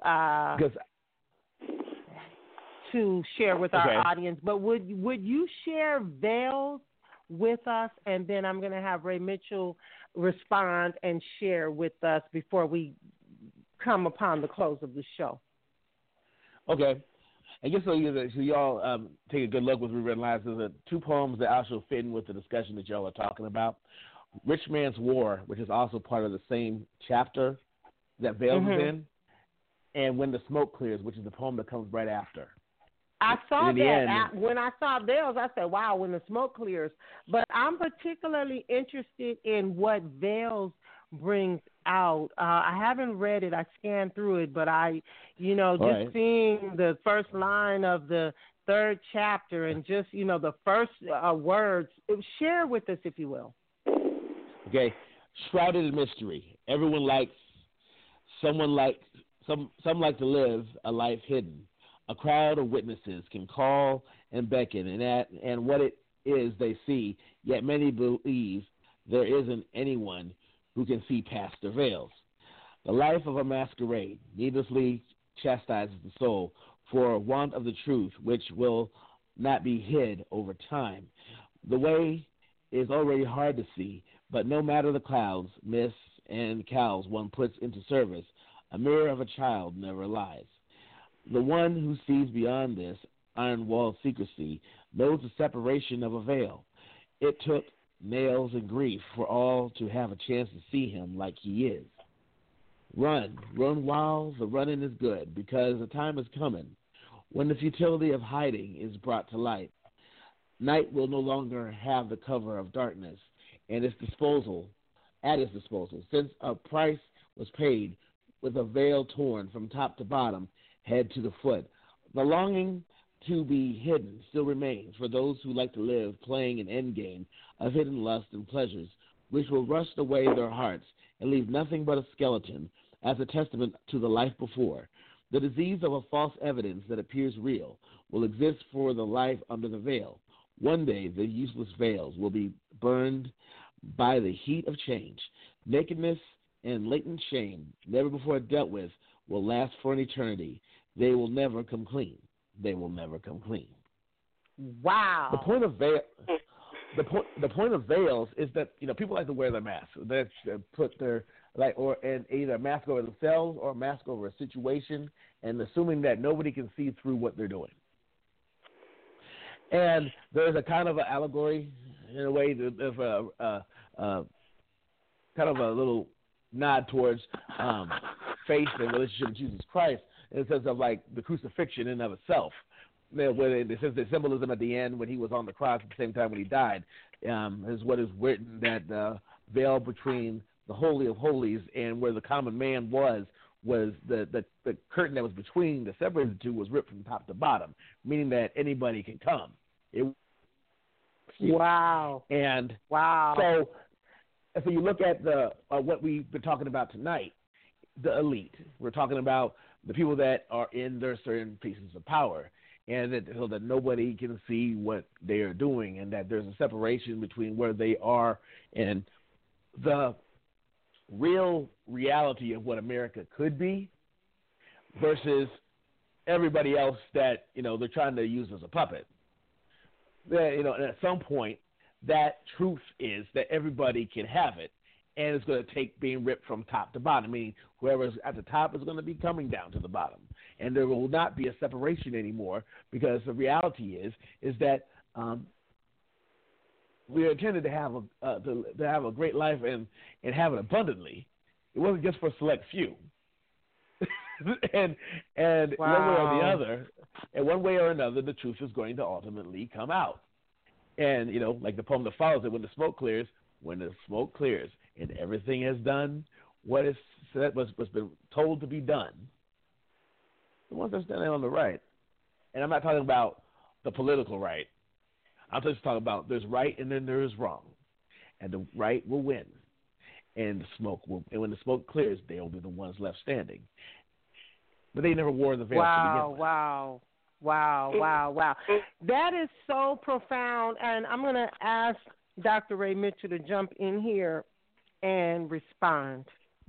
share with our audience. But would you share Veils with us, and then I'm going to have Ray Mitchell respond and share with us before we come upon the close of the show. Okay. And just so y'all take a good look with Rewritten Lives, there's two poems that also fit in with the discussion that y'all are talking about. Rich Man's War, which is also part of the same chapter that Veils is in, and When the Smoke Clears, which is the poem that comes right after. I saw that. When I saw Veils, I said, wow, When the Smoke Clears. But I'm particularly interested in what Veils brings out. I haven't read it. I scanned through it, but seeing the first line of the third chapter and just, the first words, share with us, if you will. Okay. Shrouded in mystery. Everyone likes, some like to live a life hidden. A crowd of witnesses can call and beckon, and what it is they see, yet many believe there isn't anyone who can see past their veils. The life of a masquerade needlessly chastises the soul for want of the truth, which will not be hid over time. The way is already hard to see, but no matter the clouds, mists, and cowls one puts into service, a mirror of a child never lies. The one who sees beyond this iron-walled secrecy knows the separation of a veil. It took nails and grief for all to have a chance to see him like he is. Run while the running is good, because the time is coming when the futility of hiding is brought to light. Night will no longer have the cover of darkness at its disposal, since a price was paid with a veil torn from top to bottom, head to the foot. The longing to be hidden still remains for those who like to live playing an endgame of hidden lust and pleasures, which will rust away their hearts and leave nothing but a skeleton as a testament to the life before. The disease of a false evidence that appears real will exist for the life under the veil. One day the useless veils will be burned by the heat of change. Nakedness and latent shame, never before dealt with, will last for an eternity. They will never come clean. They will never come clean. Wow. The point of the point of veils is that people like to wear their masks. They put their and either a mask over themselves or a mask over a situation, and assuming that nobody can see through what they're doing. And there's a kind of an allegory, in a way, of kind of a little nod towards faith and relationship with Jesus Christ in the sense of like the crucifixion in and of itself. Where it says the symbolism at the end when he was on the cross at the same time when he died is what is written, that the veil between the Holy of Holies and where the common man was the curtain that was between the separated two was ripped from top to bottom, meaning that anybody can come. Wow. And wow. So you look at what we've been talking about tonight, the elite. We're talking about the people that are in their certain pieces of power, and so that nobody can see what they are doing, and that there's a separation between where they are and the real reality of what America could be versus everybody else that they're trying to use as a puppet. And at some point, that truth is that everybody can have it, and it's going to take being ripped from top to bottom, meaning whoever's at the top is going to be coming down to the bottom. And there will not be a separation anymore, because the reality is that we are intended to have a great life and have it abundantly. It wasn't just for a select few. and wow. one way or another, the truth is going to ultimately come out. And like the poem that follows it, when the smoke clears and everything is done, what is said, what's been told to be done, the ones that are standing on the right, and I'm not talking about the political right, I'm just talking about there's right and then there is wrong, and the right will win, and when the smoke clears, they will be the ones left standing. But they never wore the veil to begin with. Wow. That is so profound, and I'm going to ask Dr. Ray Mitchell to jump in here and respond.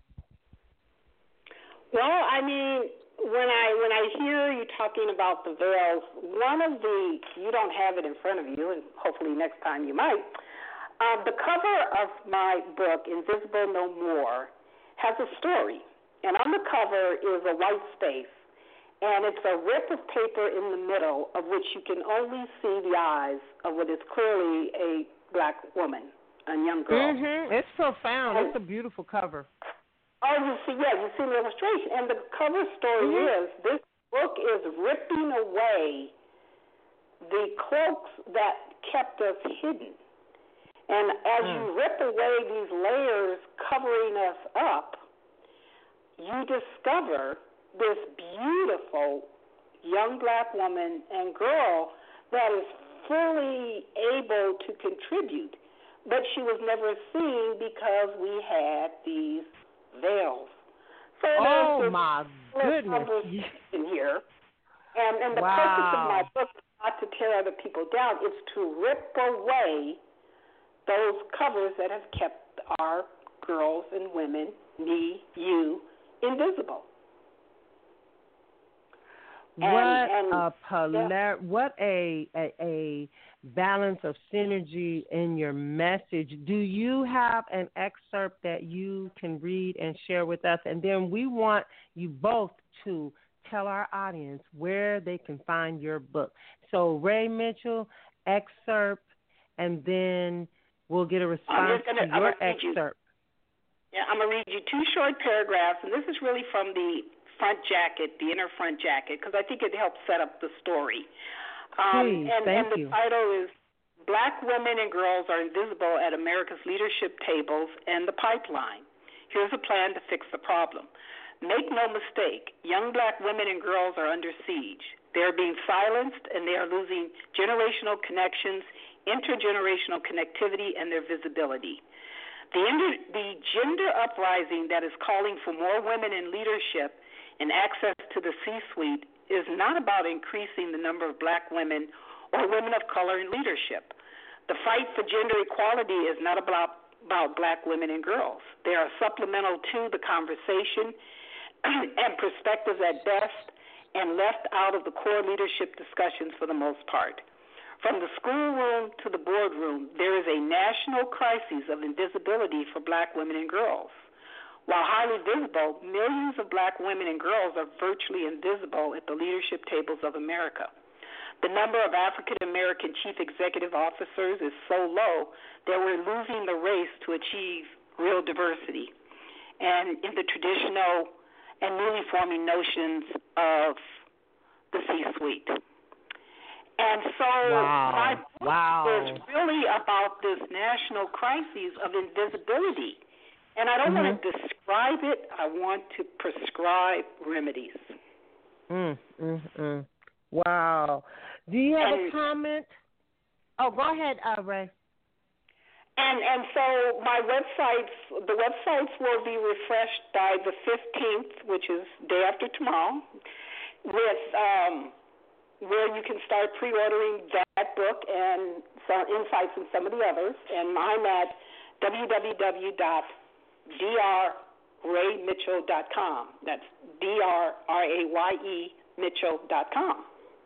Well, I mean, when I hear you talking about the veils, you don't have it in front of you, and hopefully next time you might, the cover of my book, Invisible No More, has a story. And on the cover is a white space, and it's a rip of paper in the middle of which you can only see the eyes of what is clearly a black woman, a young girl. Mm-hmm. It's profound. It's a beautiful cover. Oh, you see the illustration. And the cover story is, this book is ripping away the cloaks that kept us hidden. And as you rip away these layers covering us up, you discover this beautiful young black woman and girl that is fully able to contribute, but she was never seen because we had these veils. So my goodness! In here, and the purpose of my book is not to tear other people down; it's to rip away those covers that have kept our girls and women, me, you, invisible. What a balance of synergy in your message. Do you have an excerpt that you can read and share with us? And then we want you both to tell our audience where they can find your book. So Ray Mitchell, excerpt, and then we'll get a response to your excerpt. I'm going to read you two short paragraphs, and this is really from the front jacket, the inner front jacket, because I think it helps set up the story. Please, and the title is Black Women and Girls Are Invisible at America's Leadership Tables and the Pipeline. Here's a plan to fix the problem. Make no mistake, young black women and girls are under siege. They are being silenced, and they are losing generational connections, intergenerational connectivity, and their visibility. The gender uprising that is calling for more women in leadership and access to the C-suite is not about increasing the number of black women or women of color in leadership. The fight for gender equality is not about black women and girls. They are supplemental to the conversation and perspectives at best, and left out of the core leadership discussions for the most part. From the schoolroom to the boardroom, there is a national crisis of invisibility for black women and girls. While highly visible, millions of black women and girls are virtually invisible at the leadership tables of America. The number of African American chief executive officers is so low that we're losing the race to achieve real diversity and in the traditional and newly forming notions of the C-suite. And so my book is really about this national crisis of invisibility. And I don't want to describe it. I want to prescribe remedies. Wow. Do you have a comment? Oh, go ahead, Ray. And so my the websites will be refreshed by the 15th, which is day after tomorrow, with where you can start pre-ordering that book and some insights in some of the others. And I'm at www.drraymitchell.com. That's D-R-R-A-Y-E Mitchell.com.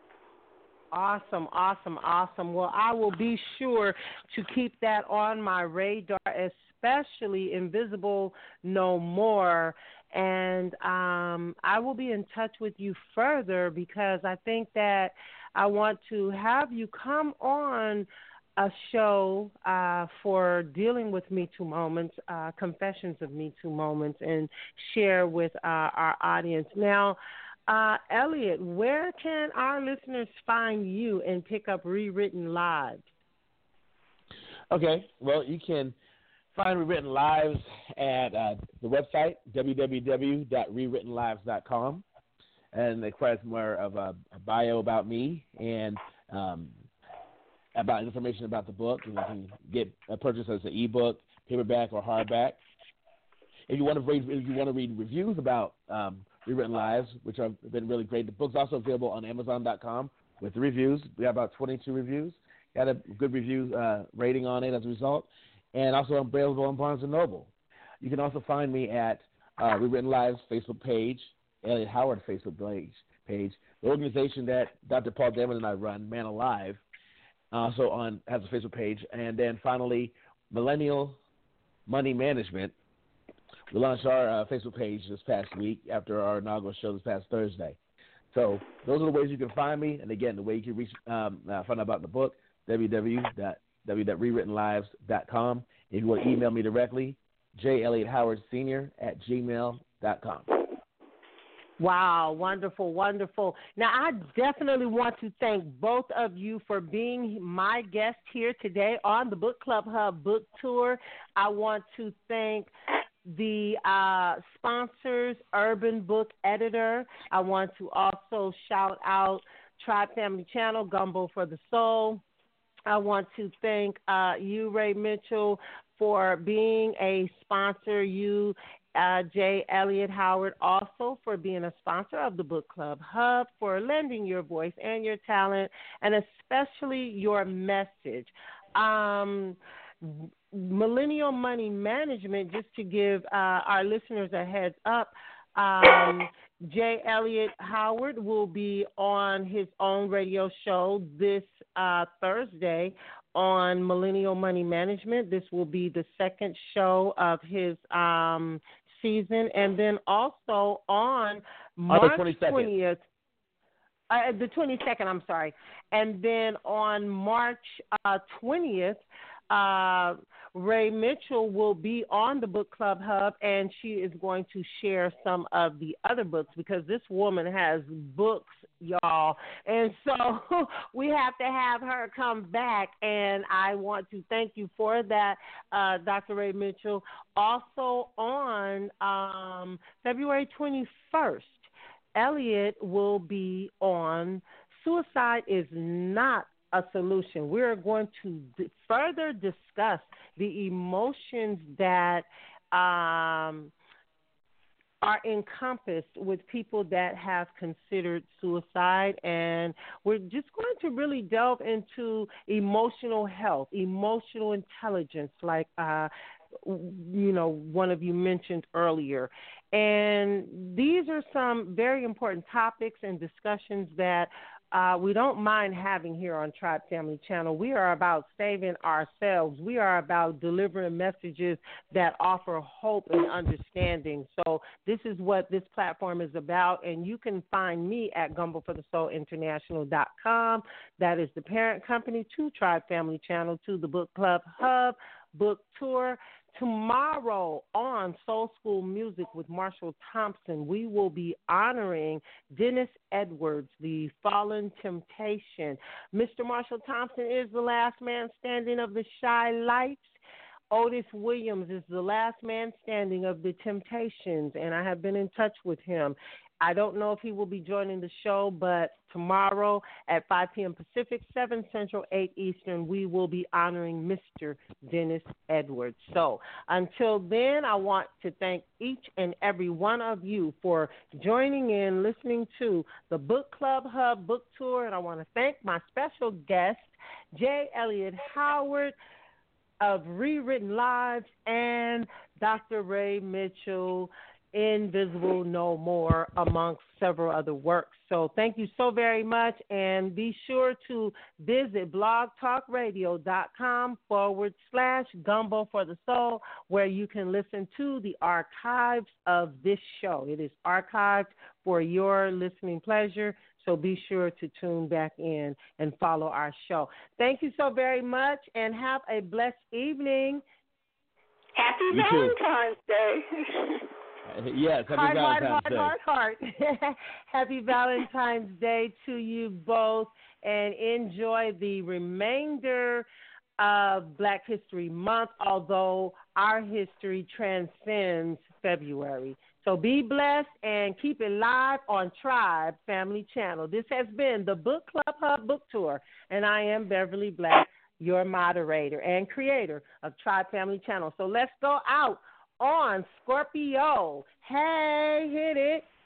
Awesome. Well, I will be sure to keep that on my radar, especially Invisible No More. And I will be in touch with you further because I think that I want to have you come on a show for dealing with Me Too moments, confessions of Me Too moments, and share with our audience. Now, Elliot, where can our listeners find you and pick up Rewritten Lives? Okay, well, you can find Rewritten Lives at the website, www.rewrittenlives.com. And it requires more of a bio about me and about information about the book. And you can get a purchase as an ebook, paperback, or hardback. If you want to read reviews about Rewritten Lives, which have been really great, the book's also available on Amazon.com with the reviews. We have about 22 reviews. Got a good review rating on it as a result. And also available on Barnes & Noble. You can also find me at Rewritten Lives Facebook page, Elliot Howard Facebook page. The organization that Dr. Paul Damon and I run, Man Alive, also has a Facebook page. And then finally, Millennial Money Management. We launched our Facebook page this past week after our inaugural show this past Thursday. So those are the ways you can find me. And again, the way you can find out about the book, www.rewrittenlives.com. If you want to email me directly, jelliothoward@gmail.com. Wow, wonderful. Now, I definitely want to thank both of you for being my guest here today on the Book Club Hub Book Tour. I want to thank the sponsors, Urban Book Editor. I want to also shout out Tribe Family Channel, Gumbo for the Soul. I want to thank you, Ray Mitchell, for being a sponsor. You, J. Elliot Howard, also for being a sponsor of the Book Club Hub, for lending your voice and your talent, and especially your message. Millennial Money Management, just to give our listeners a heads up, J. Elliot Howard will be on his own radio show this Thursday on Millennial Money Management. This will be the second show of his season. And then also on March 20th. The 22nd, I'm sorry. And then on March 20th, Ray Mitchell will be on the Book Club Hub, and she is going to share some of the other books because this woman has books, y'all. And so we have to have her come back, and I want to thank you for that, Dr. Ray Mitchell. Also on February 21st, Elliot will be on Suicide is Not a Solution. We're going to further discuss the emotions that are encompassed with people that have considered suicide, and we're just going to really delve into emotional health, emotional intelligence, like one of you mentioned earlier. And these are some very important topics and discussions that we don't mind having here on Tribe Family Channel. We are about saving ourselves. We are about delivering messages that offer hope and understanding. So this is what this platform is about, and you can find me at GumboForTheSoulInternational.com. That is the parent company to Tribe Family Channel, to the Book Club Hub book tour. Tomorrow on Soul School Music with Marshall Thompson, we will be honoring Dennis Edwards, the Fallen Temptation. Mr. Marshall Thompson is the last man standing of the Shy Lights. Otis Williams is the last man standing of the Temptations, and I have been in touch with him. I don't know if he will be joining the show, but tomorrow at 5 p.m. Pacific, 7 Central, 8 Eastern, we will be honoring Mr. Dennis Edwards. So until then, I want to thank each and every one of you for joining in, listening to the Book Club Hub book tour, and I want to thank my special guest, J. Elliott Howard of Rewritten Lives, and Dr. Ray Mitchell, Invisible No More, amongst several other works. So thank you so very much, and be sure to visit blogtalkradio.com/Gumbo for the Soul, where you can listen to the archives of this show. It is archived for your listening pleasure, so be sure to tune back in and follow our show. Thank you so very much, and have a blessed evening. Happy Valentine's Day. Yes, happy Valentine's Day. Heart. Happy Valentine's Day to you both, and enjoy the remainder of Black History Month, although our history transcends February. So be blessed and keep it live on Tribe Family Channel. This has been the Book Club Hub Book Tour, and I am Beverly Black, your moderator and creator of Tribe Family Channel. So let's go out on Scorpio. Hey, hit it.